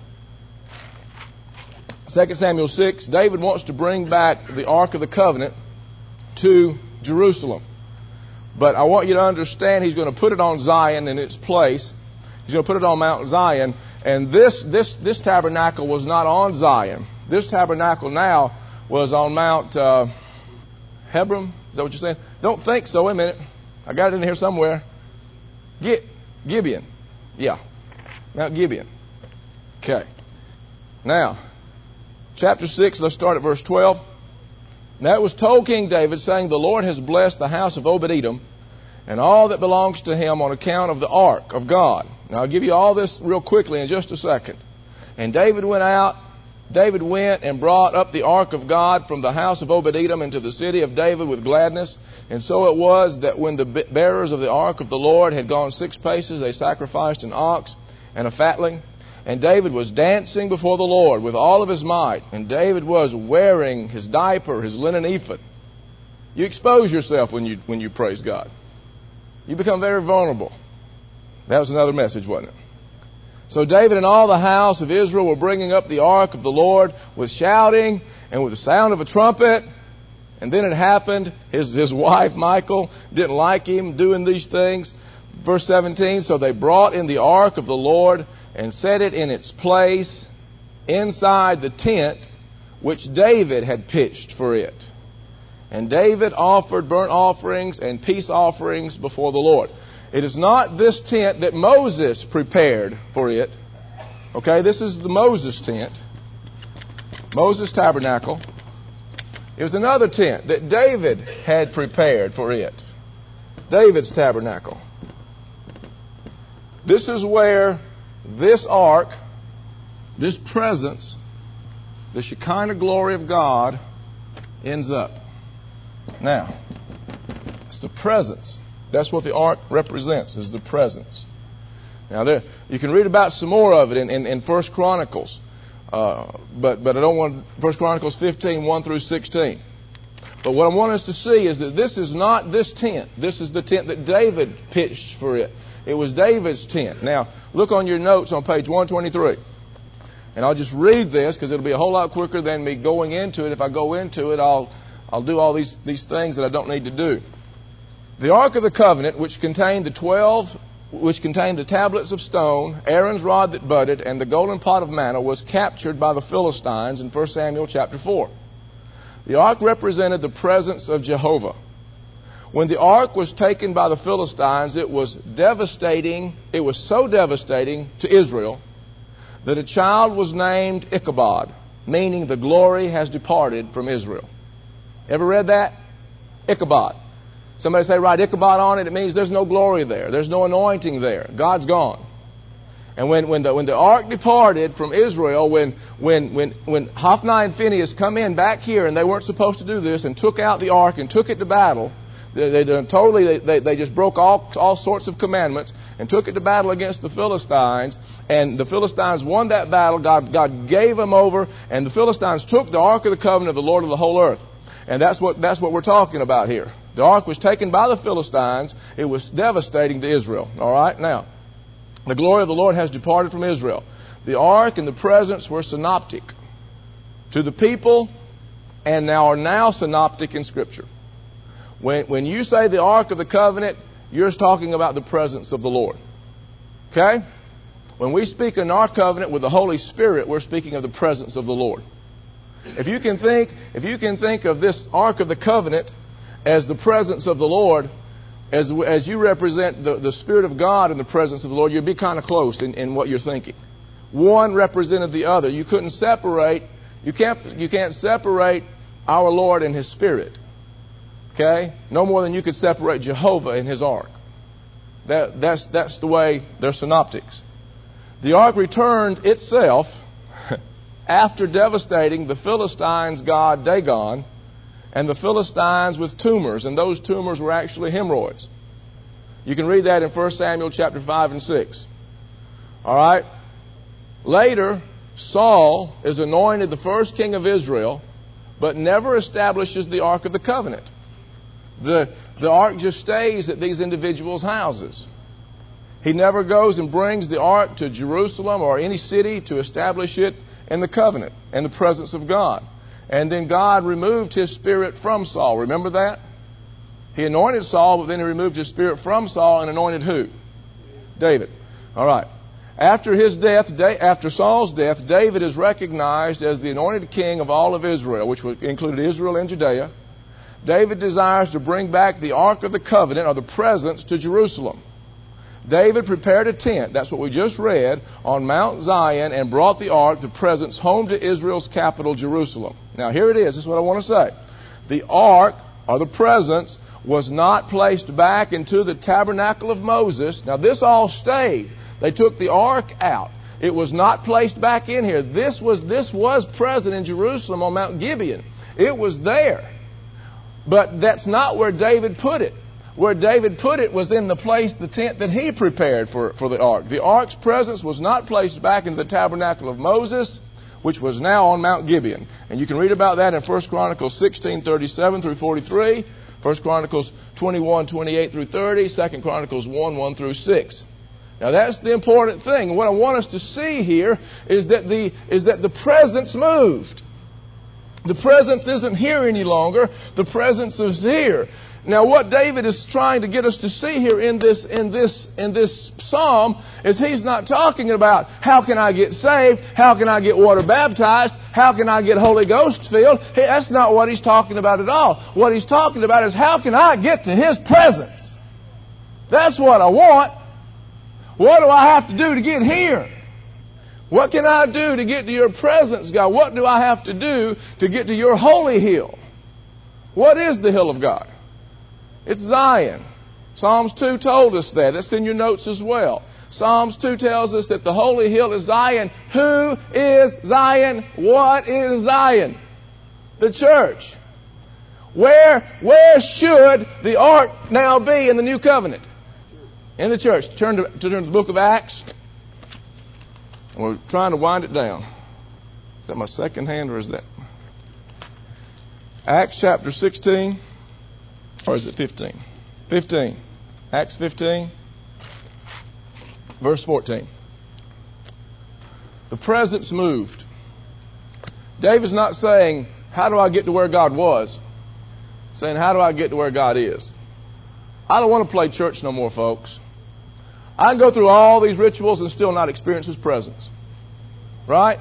Second Samuel six. David wants to bring back the Ark of the Covenant to Jerusalem, but I want you to understand He's going to put it on Zion in its place. He's going to put it on Mount Zion, and this this this tabernacle was not on Zion. This tabernacle now was on Mount uh, Hebron. Is that what you're saying? Don't think so. Wait a minute. I got it in here somewhere. Get Gibeon. Yeah. Mount Gibeon. Okay. Now, chapter six, let's start at verse twelve. Now it was told King David, saying, the Lord has blessed the house of Obed-Edom and all that belongs to him on account of the ark of God. Now I'll give you all this real quickly in just a second. And David went out David went and brought up the ark of God from the house of Obed-Edom into the city of David with gladness. And so it was that when the bearers of the ark of the Lord had gone six paces, they sacrificed an ox and a fatling. And David was dancing before the Lord with all of his might. And David was wearing his diaper, his linen ephod. You expose yourself when you, when you praise God. You become very vulnerable. That was another message, wasn't it? So David and all the house of Israel were bringing up the ark of the Lord with shouting and with the sound of a trumpet. And then it happened. His, his wife, Michal, didn't like him doing these things. Verse seventeen, so they brought in the ark of the Lord and set it in its place inside the tent which David had pitched for it. And David offered burnt offerings and peace offerings before the Lord. It is not this tent that Moses prepared for it. Okay, this is the Moses tent. Moses tabernacle. It was another tent that David had prepared for it. David's tabernacle. This is where this ark, this presence, the Shekinah glory of God ends up. Now, it's the presence. That's what the ark represents, is the presence. Now, there, you can read about some more of it in, in, in First Chronicles. Uh, but, but I don't want First Chronicles fifteen, one through sixteen. But what I want us to see is that this is not this tent. This is the tent that David pitched for it. It was David's tent. Now, look on your notes on page one twenty-three. And I'll just read this because it'll be a whole lot quicker than me going into it. If I go into it, I'll, I'll do all these, these things that I don't need to do. The Ark of the Covenant, which contained the twelve, which contained the tablets of stone, Aaron's rod that budded, and the golden pot of manna, was captured by the Philistines in First Samuel chapter four. The ark represented the presence of Jehovah. When the ark was taken by the Philistines, it was devastating. It was so devastating to Israel that a child was named Ichabod, meaning the glory has departed from Israel. Ever read that? Ichabod. Somebody say, write Ichabod on it. It means there's no glory there. There's no anointing there. God's gone. And when, when, the, when the ark departed from Israel, when, when, when, when Hophni and Phinehas come in back here, and they weren't supposed to do this, and took out the ark and took it to battle, they, they done totally, they, they, they just broke all, all sorts of commandments and took it to battle against the Philistines. And the Philistines won that battle. God, God gave them over, and the Philistines took the ark of the covenant of the Lord of the whole earth. And that's what, that's what we're talking about here. The ark was taken by the Philistines. It was devastating to Israel. All right? Now, the glory of the Lord has departed from Israel. The ark and the presence were synoptic to the people, and now are now synoptic in Scripture. When, when you say the ark of the covenant, you're talking about the presence of the Lord. Okay? When we speak in our covenant with the Holy Spirit, we're speaking of the presence of the Lord. If you can think, if you can think of this ark of the covenant as the presence of the Lord, as as you represent the, the Spirit of God in the presence of the Lord, you'd be kind of close in, in what you're thinking. One represented the other. You couldn't separate. You can't you can't separate our Lord and His Spirit. Okay? No more than you could separate Jehovah and His ark. That that's that's the way they're synoptics. The ark returned itself after devastating the Philistines' god Dagon, and the Philistines with tumors, and those tumors were actually hemorrhoids. You can read that in First Samuel chapter five and six. All right? Later, Saul is anointed the first king of Israel, but never establishes the Ark of the Covenant. The, the Ark just stays at these individuals' houses. He never goes and brings the Ark to Jerusalem or any city to establish it in the covenant and the presence of God. And then God removed His spirit from Saul. Remember that? He anointed Saul, but then He removed His spirit from Saul and anointed who? David. All right. After his death, after Saul's death, David is recognized as the anointed king of all of Israel, which included Israel and Judea. David desires to bring back the Ark of the Covenant, or the presence, to Jerusalem. David prepared a tent, that's what we just read, on Mount Zion, and brought the ark, the presence, home to Israel's capital, Jerusalem. Now here it is. This is what I want to say. The ark, or the presence, was not placed back into the tabernacle of Moses. Now this all stayed. They took the ark out. It was not placed back in here. This was, this was present in Jerusalem on Mount Gibeon. It was there. But that's not where David put it. where David put it was in the place, the tent that he prepared for, for the ark. The ark's presence was not placed back into the tabernacle of Moses, which was now on Mount Gibeon. And you can read about that in First Chronicles sixteen, thirty-seven through forty-three, First Chronicles twenty-one, twenty-eight through thirty, Second Chronicles one, one through six. Now that's the important thing. What I want us to see here is that the, is that the presence moved. The presence isn't here any longer. The presence is here. Now, what David is trying to get us to see here in this in this in this psalm is he's not talking about how can I get saved, how can I get water baptized, how can I get Holy Ghost filled. Hey, that's not what he's talking about at all. What he's talking about is how can I get to His presence. That's what I want. What do I have to do to get here? What can I do to get to Your presence, God? What do I have to do to get to Your holy hill? What is the hill of God? It's Zion. Psalms two told us that. That's in your notes as well. Psalms two tells us that the holy hill is Zion. Who is Zion? What is Zion? The church. Where, where should the ark now be in the new covenant? In the church. Turn to, to, turn to the book of Acts. And we're trying to wind it down. Is that my second hand or is that? Acts chapter sixteen. Or is it fifteen? fifteen. Acts fifteen, verse fourteen. The presence moved. David's not saying, how do I get to where God was? He's saying, how do I get to where God is? I don't want to play church no more, folks. I can go through all these rituals and still not experience His presence. Right?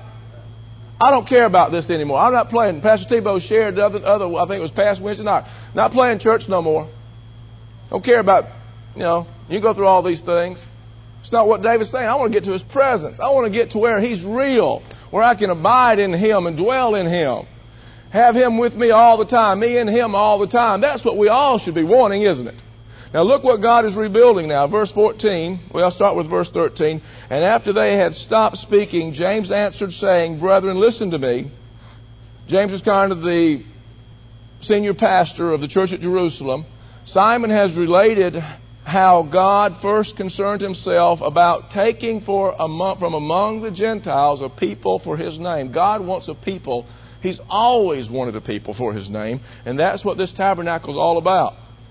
I don't care about this anymore. I'm not playing. Pastor Tebow shared the other, other, I think it was past Wednesday night. Not playing church no more. Don't care about, you know, you go through all these things. It's not what David's saying. I want to get to His presence. I want to get to where He's real, where I can abide in Him and dwell in Him. Have Him with me all the time, me and Him all the time. That's what we all should be wanting, isn't it? Now look what God is rebuilding now. Verse fourteen. Well, I'll start with verse thirteen. And after they had stopped speaking, James answered, saying, Brethren, listen to me. James is kind of the senior pastor of the church at Jerusalem. Simon has related how God first concerned Himself about taking for among, from among the Gentiles a people for His name. God wants a people. He's always wanted a people for His name. And that's what this tabernacle is all about.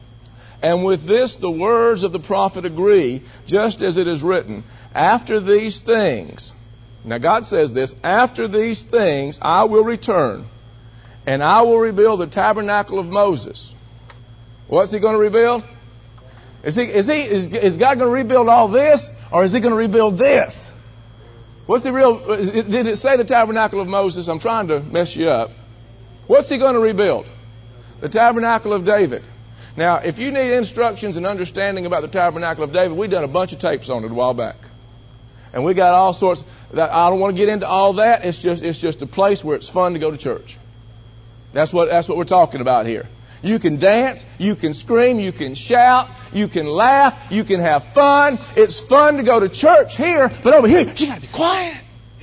And with this, the words of the prophet agree, just as it is written, after these things, now God says this, after these things I will return, and I will rebuild the tabernacle of Moses. What's He going to rebuild? Is he, is he, is, is God going to rebuild all this, or is He going to rebuild this? What's the real, did it say the tabernacle of Moses? I'm trying to mess you up. What's He going to rebuild? The tabernacle of David. Now, if you need instructions and understanding about the tabernacle of David, we've done a bunch of tapes on it a while back. And we got all sorts. That, I don't want to get into all that. It's just, it's just a place where it's fun to go to church. That's what, that's what we're talking about here. You can dance, you can scream, you can shout, you can laugh, you can have fun. It's fun to go to church here, but over here, you got to be quiet.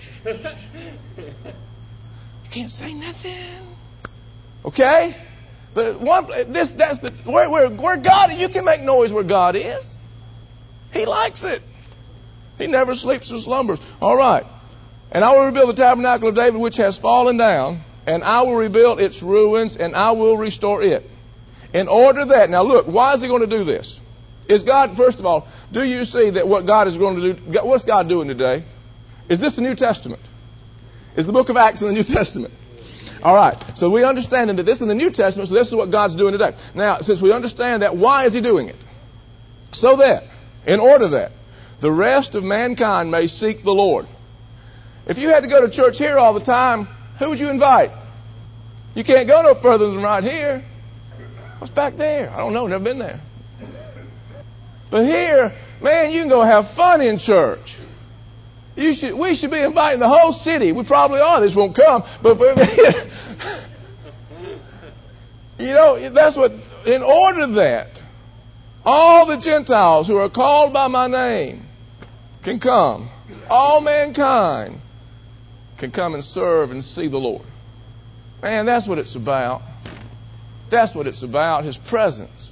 You can't say nothing. Okay? But one, this, that's the where, where, where God. You can make noise where God is. He likes it. He never sleeps or slumbers. All right. And I will rebuild the tabernacle of David, which has fallen down, and I will rebuild its ruins, and I will restore it. In order that, now look, why is He going to do this? Is God, first of all, do you see that what God is going to do? What's God doing today? Is this the New Testament? Is the book of Acts in the New Testament? All right, so we understand that this is in the New Testament, so this is what God's doing today. Now, since we understand that, why is He doing it? So that, in order that, the rest of mankind may seek the Lord. If you had to go to church here all the time, who would you invite? You can't go no further than right here. What's back there? I don't know, never been there. But here, man, you can go have fun in church. You should, we should be inviting the whole city. We probably are. This won't come. But, but you know, that's what, in order that all the Gentiles who are called by my name can come, all mankind can come and serve and see the Lord. Man, that's what it's about. That's what it's about, His presence.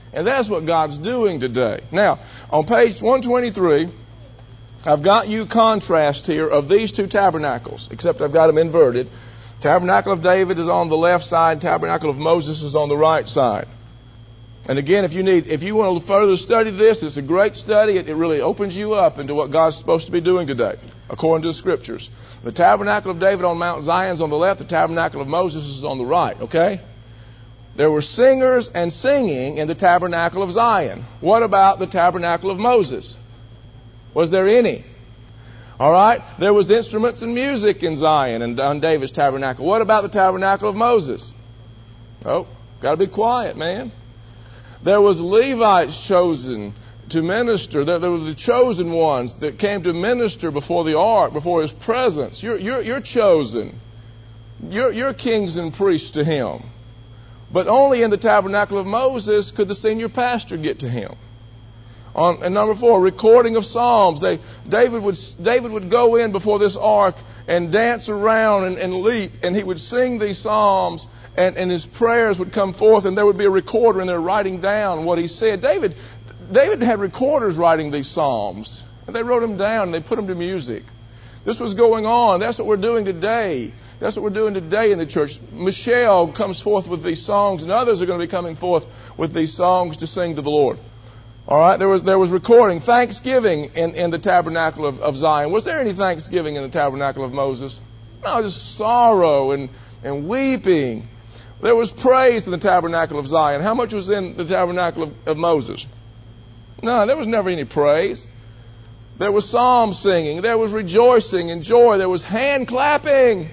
And that's what God's doing today. Now, on page one twenty-three, I've got you contrast here of these two tabernacles, except I've got them inverted. Tabernacle of David is on the left side. Tabernacle of Moses is on the right side. And again, if you need, if you want to further study this, it's a great study. It, it really opens you up into what God's supposed to be doing today, according to the Scriptures. The Tabernacle of David on Mount Zion is on the left. The Tabernacle of Moses is on the right. Okay? There were singers and singing in the Tabernacle of Zion. What about the Tabernacle of Moses? Was there any? All right? There was instruments and music in Zion and on David's tabernacle. What about the Tabernacle of Moses? Oh, got to be quiet, man. There was Levites chosen to minister. There, there were the chosen ones that came to minister before the ark, before His presence. You're, you're, you're chosen. You're, you're kings and priests to Him. But only in the Tabernacle of Moses could the senior pastor get to Him. On, and number four, recording of psalms. They, David would David would go in before this ark and dance around and, and leap, and he would sing these psalms, and, and his prayers would come forth, and there would be a recorder in there writing down what he said. David, David had recorders writing these psalms, and they wrote them down and they put them to music. This was going on. That's what we're doing today. That's what we're doing today in the church. Michelle comes forth with these songs, and others are going to be coming forth with these songs to sing to the Lord. All right, there was there was recording, thanksgiving in, in the Tabernacle of, of Zion. Was there any thanksgiving in the Tabernacle of Moses? No, just sorrow and, and weeping. There was praise in the Tabernacle of Zion. How much was in the Tabernacle of, of Moses? No, there was never any praise. There was psalm singing. There was rejoicing and joy. There was hand clapping.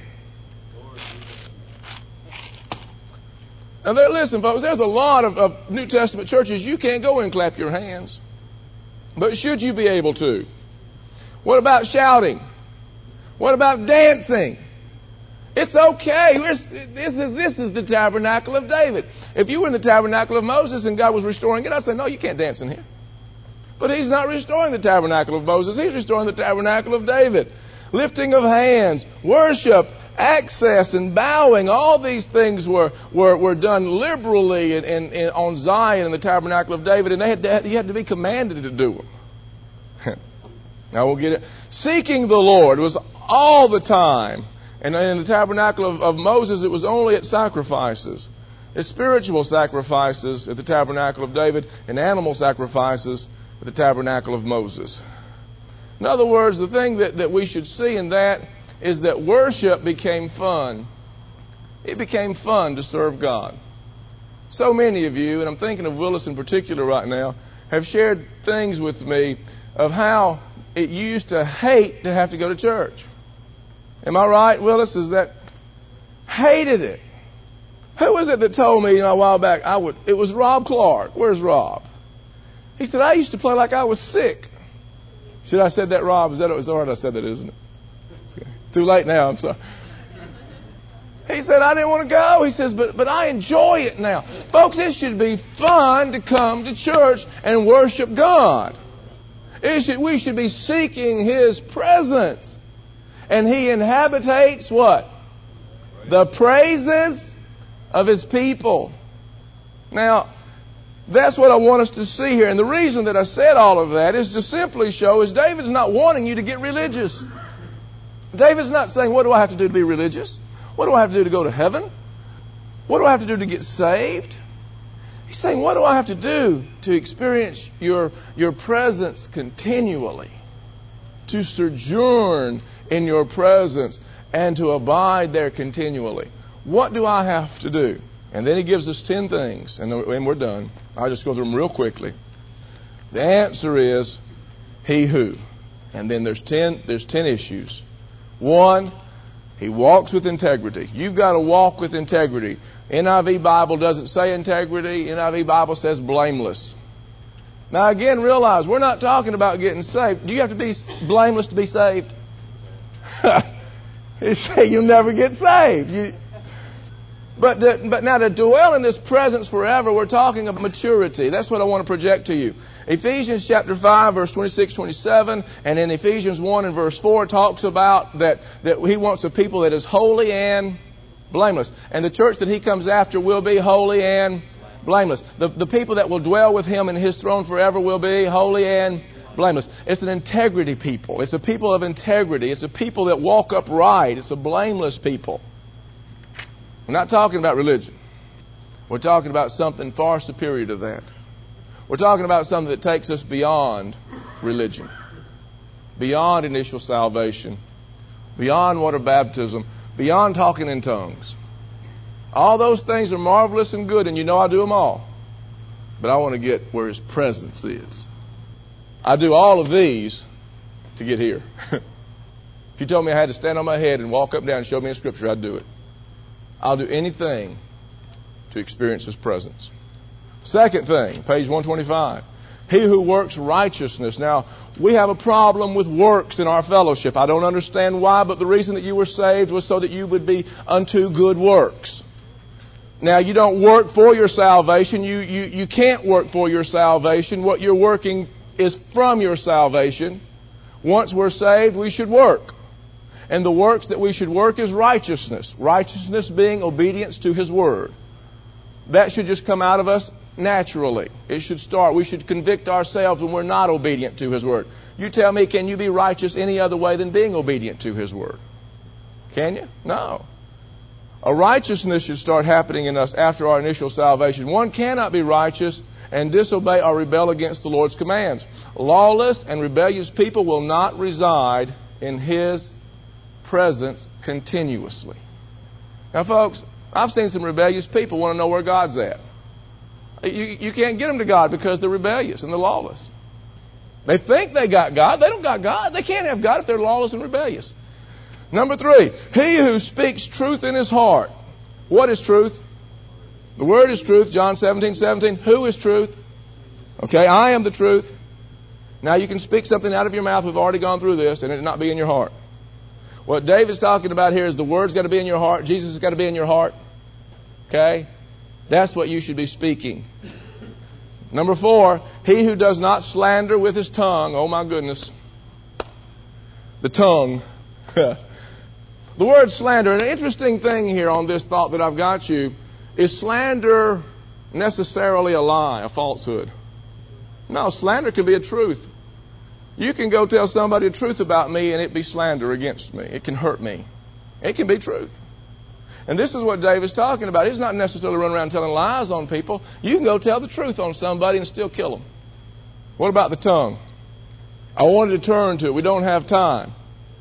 Now, there, listen, folks, there's a lot of, of New Testament churches you can't go in and clap your hands. But should you be able to? What about shouting? What about dancing? It's okay. We're, this is this is the Tabernacle of David. If you were in the Tabernacle of Moses and God was restoring it, I'd say, no, you can't dance in here. But He's not restoring the Tabernacle of Moses. He's restoring the Tabernacle of David. Lifting of hands, worship, access and bowing, all these things were, were, were done liberally in, in, in, on Zion in the Tabernacle of David, and they had to, you had to be commanded to do them. Now we'll get it. Seeking the Lord was all the time. And in the Tabernacle of, of Moses, it was only at sacrifices. It's spiritual sacrifices at the Tabernacle of David and animal sacrifices at the Tabernacle of Moses. In other words, the thing that, that we should see in that is that worship became fun. It became fun to serve God. So many of you, and I'm thinking of Willis in particular right now, have shared things with me of how it used to hate to have to go to church. Am I right, Willis? Is that hated it? Who was it that told me, you know, a while back? I would. It was Rob Clark. Where's Rob? He said, I used to play like I was sick. Should I said that, Rob? Is that it's all right? I said that, isn't it? Too late now. I'm sorry. He said, I didn't want to go. He says, but but I enjoy it now. Folks, it should be fun to come to church and worship God. It should, we should be seeking His presence. And He inhabitates what? The praises of His people. Now, that's what I want us to see here. And the reason that I said all of that is to simply show is David's not wanting you to get religious. David's not saying, what do I have to do to be religious? What do I have to do to go to heaven? What do I have to do to get saved? He's saying, what do I have to do to experience your, your presence continually? To sojourn in your presence and to abide there continually. What do I have to do? And then he gives us ten things, and, and we're done. I'll just go through them real quickly. The answer is he who. And then there's ten, there's ten issues. One, he walks with integrity. You've got to walk with integrity. N I V Bible doesn't say integrity. N I V Bible says blameless. Now again, realize we're not talking about getting saved. Do you have to be blameless to be saved? You say you'll never get saved. You, but, to, but now to dwell in this presence forever, we're talking about maturity. That's what I want to project to you. Ephesians chapter five, verse twenty-six, twenty-seven, and in Ephesians one and verse four, talks about that, that He wants a people that is holy and blameless. And the church that He comes after will be holy and blameless. The, the people that will dwell with Him in His throne forever will be holy and blameless. It's an integrity people. It's a people of integrity. It's a people that walk upright. It's a blameless people. We're not talking about religion. We're talking about something far superior to that. We're talking about something that takes us beyond religion, beyond initial salvation, beyond water baptism, beyond talking in tongues. All those things are marvelous and good, and you know I do them all. But I want to get where His presence is. I do all of these to get here. If you told me I had to stand on my head and walk up and down and show me a scripture, I'd do it. I'll do anything to experience His presence. Second thing, page one twenty-five. He who works righteousness. Now, we have a problem with works in our fellowship. I don't understand why, but the reason that you were saved was so that you would be unto good works. Now, you don't work for your salvation. You, you, you can't work for your salvation. What you're working is from your salvation. Once we're saved, we should work. And the works that we should work is righteousness. Righteousness being obedience to His Word. That should just come out of us naturally. It should start. We should convict ourselves when we're not obedient to His Word. You tell me, can you be righteous any other way than being obedient to His Word? Can you? No. A righteousness should start happening in us after our initial salvation. One cannot be righteous and disobey or rebel against the Lord's commands. Lawless and rebellious people will not reside in His presence continuously. Now, folks, I've seen some rebellious people want to know where God's at. You, you can't get them to God because they're rebellious and they're lawless. They think they got God. They don't got God. They can't have God if they're lawless and rebellious. Number three, he who speaks truth in his heart. What is truth? The Word is truth. John seventeen seventeen. Who is truth? Okay, I am the truth. Now you can speak something out of your mouth. We've already gone through this, and it not be in your heart. What David's talking about here is the Word's got to be in your heart. Jesus has got to be in your heart. Okay? That's what you should be speaking. Number four, he who does not slander with his tongue. Oh my goodness. The tongue. The word slander, an interesting thing here on this thought that I've got you, is slander necessarily a lie, a falsehood? No, slander can be a truth. You can go tell somebody the truth about me and it be slander against me. It can hurt me. It can be truth. And this is what David's talking about. He's not necessarily running around telling lies on people. You can go tell the truth on somebody and still kill them. What about the tongue? I wanted to turn to it. We don't have time.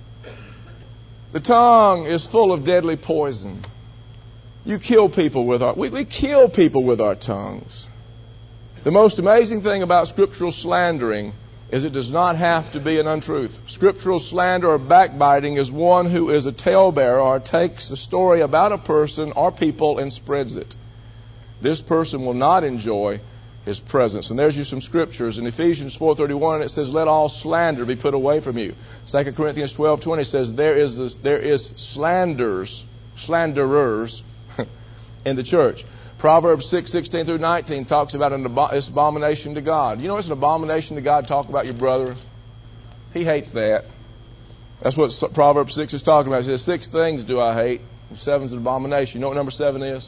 The tongue is full of deadly poison. You kill people with our... We, we kill people with our tongues. The most amazing thing about scriptural slandering is it does not have to be an untruth. Scriptural slander or backbiting is one who is a talebearer or takes a story about a person or people and spreads it. This person will not enjoy His presence. And there's you some scriptures. In Ephesians four thirty-one, it says, let all slander be put away from you. Second Corinthians twelve twenty says, there is this, there is slanders, slanderers in the church. Proverbs six sixteen through nineteen talks about an abo- it's abomination to God. You know it's an abomination to God to talk about your brother? He hates that. That's what Proverbs six is talking about. It says, six things do I hate. Seven's an abomination. You know what number seven is?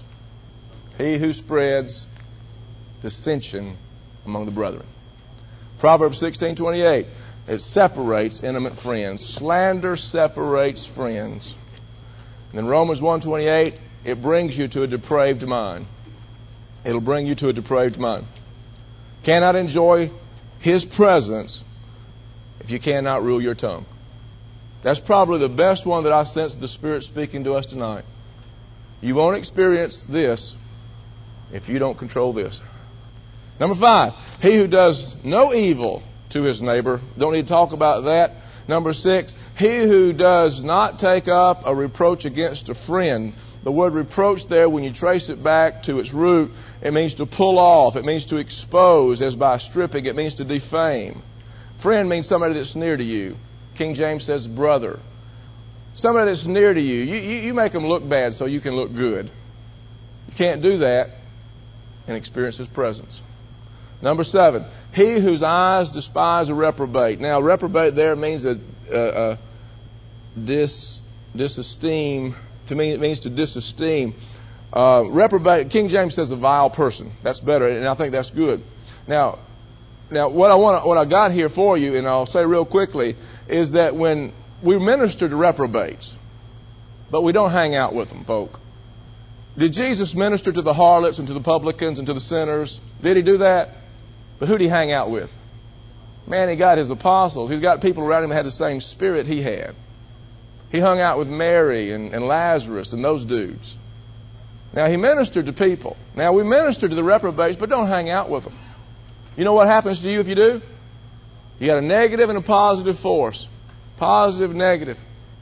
He who spreads dissension among the brethren. Proverbs sixteen twenty-eight. It separates intimate friends. Slander separates friends. And then Romans one twenty-eight, it brings you to a depraved mind. It'll bring you to a depraved mind. Cannot enjoy His presence if you cannot rule your tongue. That's probably the best one that I sense the Spirit speaking to us tonight. You won't experience this if you don't control this. Number five, he who does no evil to his neighbor. Don't need to talk about that. Number six, he who does not take up a reproach against a friend. The word reproach there, when you trace it back to its root, it means to pull off. It means to expose as by stripping. It means to defame. Friend means somebody that's near to you. King James says brother. Somebody that's near to you. You, you, you make them look bad so you can look good. You can't do that and experience His presence. Number seven, he whose eyes despise a reprobate. Now, reprobate there means a, a, a dis, disesteem. To me, it means to disesteem. Uh, reprobate, King James says a vile person. That's better, and I think that's good. Now, now what I want, what I got here for you, and I'll say real quickly, is that when we minister to reprobates, but we don't hang out with them, folk. Did Jesus minister to the harlots and to the publicans and to the sinners? Did he do that? But who did he hang out with? Man, he got his apostles. He's got people around him that had the same spirit he had. He hung out with Mary and, and Lazarus and those dudes. Now, he ministered to people. Now, we minister to the reprobates, but don't hang out with them. You know what happens to you if you do? You got a negative and a positive force. Positive, negative.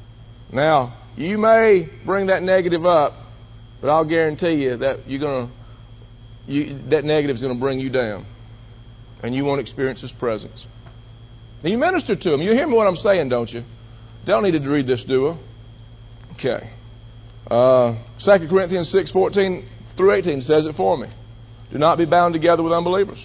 Now, you may bring that negative up, but I'll guarantee you that you're gonna, you, that negative is going to bring you down, and you won't experience His presence. Now, you minister to them. You hear me what I'm saying, don't you? Don't need to read this, do I? Okay. Uh, Second Corinthians six fourteen through eighteen says it for me. Do not be bound together with unbelievers.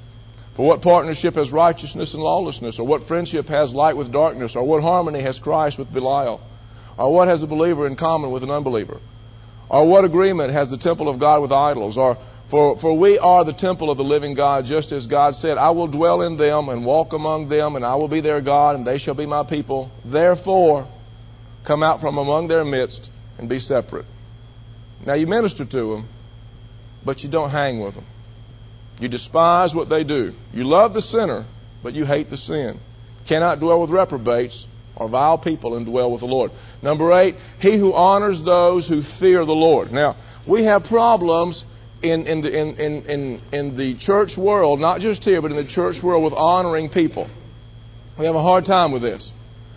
For what partnership has righteousness and lawlessness? Or what friendship has light with darkness? Or what harmony has Christ with Belial? Or what has a believer in common with an unbeliever? Or what agreement has the temple of God with idols? Or for, for we are the temple of the living God, just as God said, I will dwell in them and walk among them, and I will be their God, and they shall be my people. Therefore, come out from among their midst and be separate. Now, you minister to them, but you don't hang with them. You despise what they do. You love the sinner, but you hate the sin. Cannot dwell with reprobates or vile people and dwell with the Lord. Number eight, he who honors those who fear the Lord. Now, we have problems in, in, the, in, in, in, in the church world, not just here, but in the church world with honoring people. We have a hard time with this.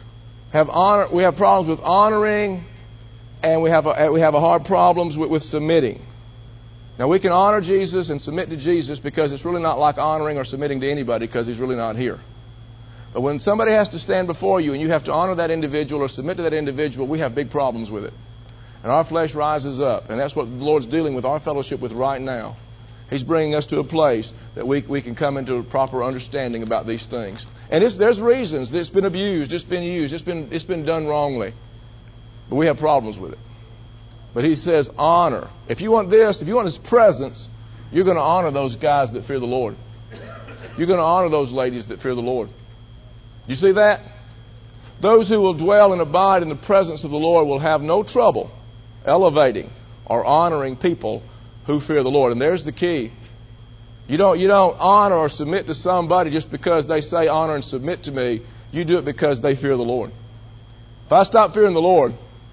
Have honor, we have problems with honoring, and we have a, we have a hard problems with, with submitting. Now, we can honor Jesus and submit to Jesus because it's really not like honoring or submitting to anybody because He's really not here. But when somebody has to stand before you and you have to honor that individual or submit to that individual, we have big problems with it. And our flesh rises up. And that's what the Lord's dealing with our fellowship with right now. He's bringing us to a place that we, we can come into a proper understanding about these things. And it's, there's reasons that it's been abused, it's been used, it's been, it's been done wrongly. But we have problems with it. But He says honor. If you want this, if you want His presence, you're going to honor those guys that fear the Lord. You're going to honor those ladies that fear the Lord. You see that? Those who will dwell and abide in the presence of the Lord will have no trouble elevating or honoring people who fear the Lord. And there's the key. You don't, you don't honor or submit to somebody just because they say honor and submit to me. You do it because they fear the Lord. If I stop fearing the Lord,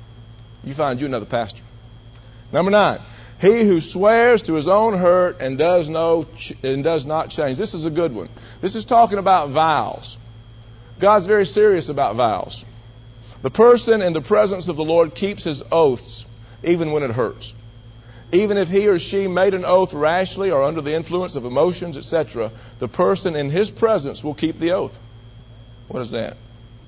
you find you another pastor. Number nine, he who swears to his own hurt and does no and does not change. This is a good one. This is talking about vows. God's very serious about vows. The person in the presence of the Lord keeps his oaths even when it hurts. Even if he or she made an oath rashly or under the influence of emotions, et cetera, the person in His presence will keep the oath. What is that?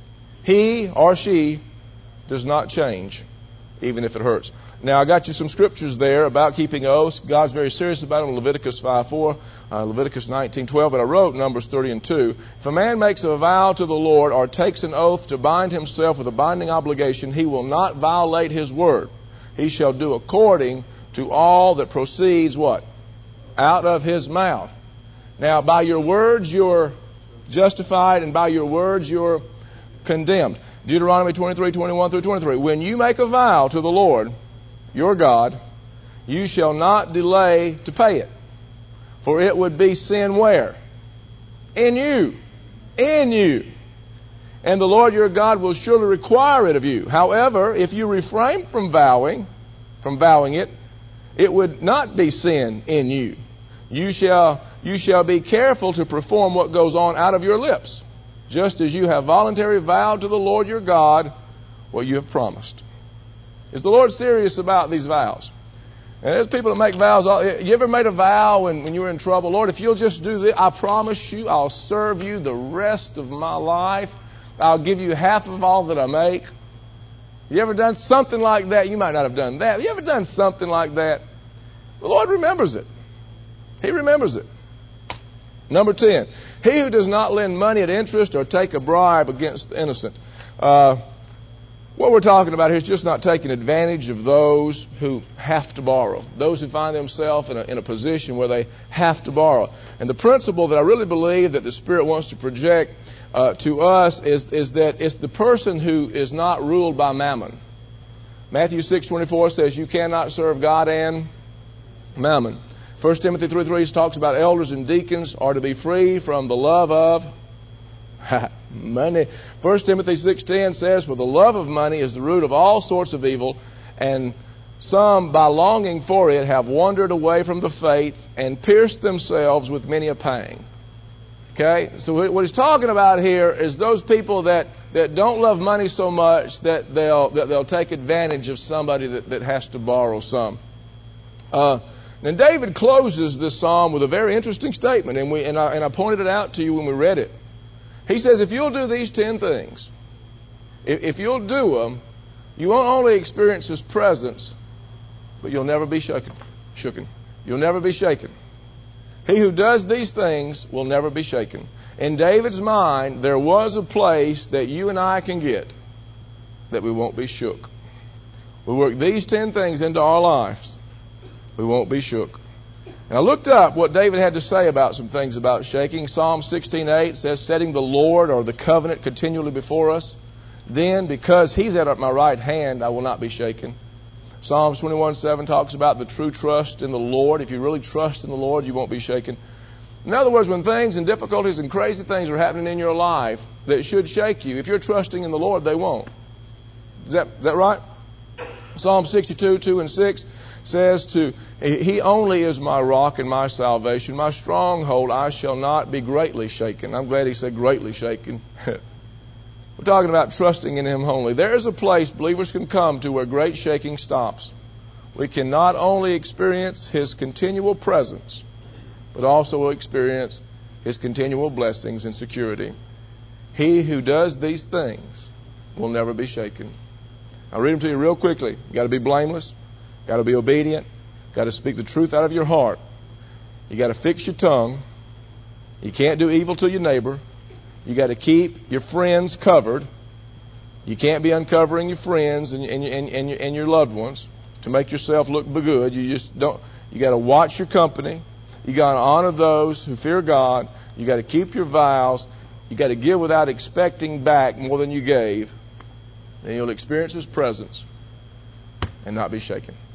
He or she does not change, even if it hurts. Now, I got you some scriptures there about keeping oaths. God's very serious about them. Leviticus five four, uh, Leviticus nineteen twelve, but I wrote Numbers thirty and two. If a man makes a vow to the Lord or takes an oath to bind himself with a binding obligation, he will not violate his word. He shall do according to all that proceeds, what? Out of his mouth. Now, by your words you're justified, and by your words you're condemned. Deuteronomy twenty-three, twenty-one through twenty-three. When you make a vow to the Lord, your God, you shall not delay to pay it. For it would be sin where? In you. In you. And the Lord your God will surely require it of you. However, if you refrain from vowing, from vowing it, it would not be sin in you. You shall, you shall be careful to perform what goes on out of your lips, just as you have voluntarily vowed to the Lord your God what you have promised. Is the Lord serious about these vows? And there's people that make vows. You ever made a vow when, when you were in trouble? Lord, if you'll just do this, I promise you I'll serve you the rest of my life. I'll give you half of all that I make. You ever done something like that? You might not have done that. You ever done something like that? The Lord remembers it. He remembers it. Number ten, he who does not lend money at interest or take a bribe against the innocent. Uh, What we're talking about here is just not taking advantage of those who have to borrow, those who find themselves in a, in a position where they have to borrow. And the principle that I really believe that the Spirit wants to project uh, to us is, is that it's the person who is not ruled by mammon. Matthew six twenty-four says you cannot serve God and mammon. First Timothy three three talks about elders and deacons are to be free from the love of money. First Timothy six ten says, for the love of money is the root of all sorts of evil, and some, by longing for it, have wandered away from the faith and pierced themselves with many a pang. Okay? So what he's talking about here is those people that, that don't love money so much that they'll, that they'll take advantage of somebody that, that has to borrow some. Uh, and David closes this psalm with a very interesting statement, and, we, and, I, and I pointed it out to you when we read it. He says, if you'll do these ten things, if, if you'll do them, you won't only experience His presence, but you'll never be shaken. Shooken. You'll never be shaken. He who does these things will never be shaken. In David's mind, there was a place that you and I can get that we won't be shook. We work these ten things into our lives, we won't be shook. And I looked up what David had to say about some things about shaking. Psalm sixteen eight says, setting the Lord or the covenant continually before us. Then, because He's at my right hand, I will not be shaken. Psalms twenty-one seven talks about the true trust in the Lord. If you really trust in the Lord, you won't be shaken. In other words, when things and difficulties and crazy things are happening in your life that should shake you, if you're trusting in the Lord, they won't. Is that, is that right? Psalm sixty-two two and six says to, He only is my rock and my salvation, my stronghold, I shall not be greatly shaken. I'm glad he said greatly shaken. We're talking about trusting in Him only. There is a place believers can come to where great shaking stops. We can not only experience His continual presence, but also experience His continual blessings and security. He who does these things will never be shaken. I'll read them to you real quickly. You've got to be blameless. Got to be obedient. Got to speak the truth out of your heart. You got to fix your tongue. You can't do evil to your neighbor. You got to keep your friends covered. You can't be uncovering your friends and, and, and, and, your, and your loved ones to make yourself look good. You just don't. You got to watch your company. You got to honor those who fear God. You got to keep your vows. You got to give without expecting back more than you gave. Then you'll experience His presence and not be shaken.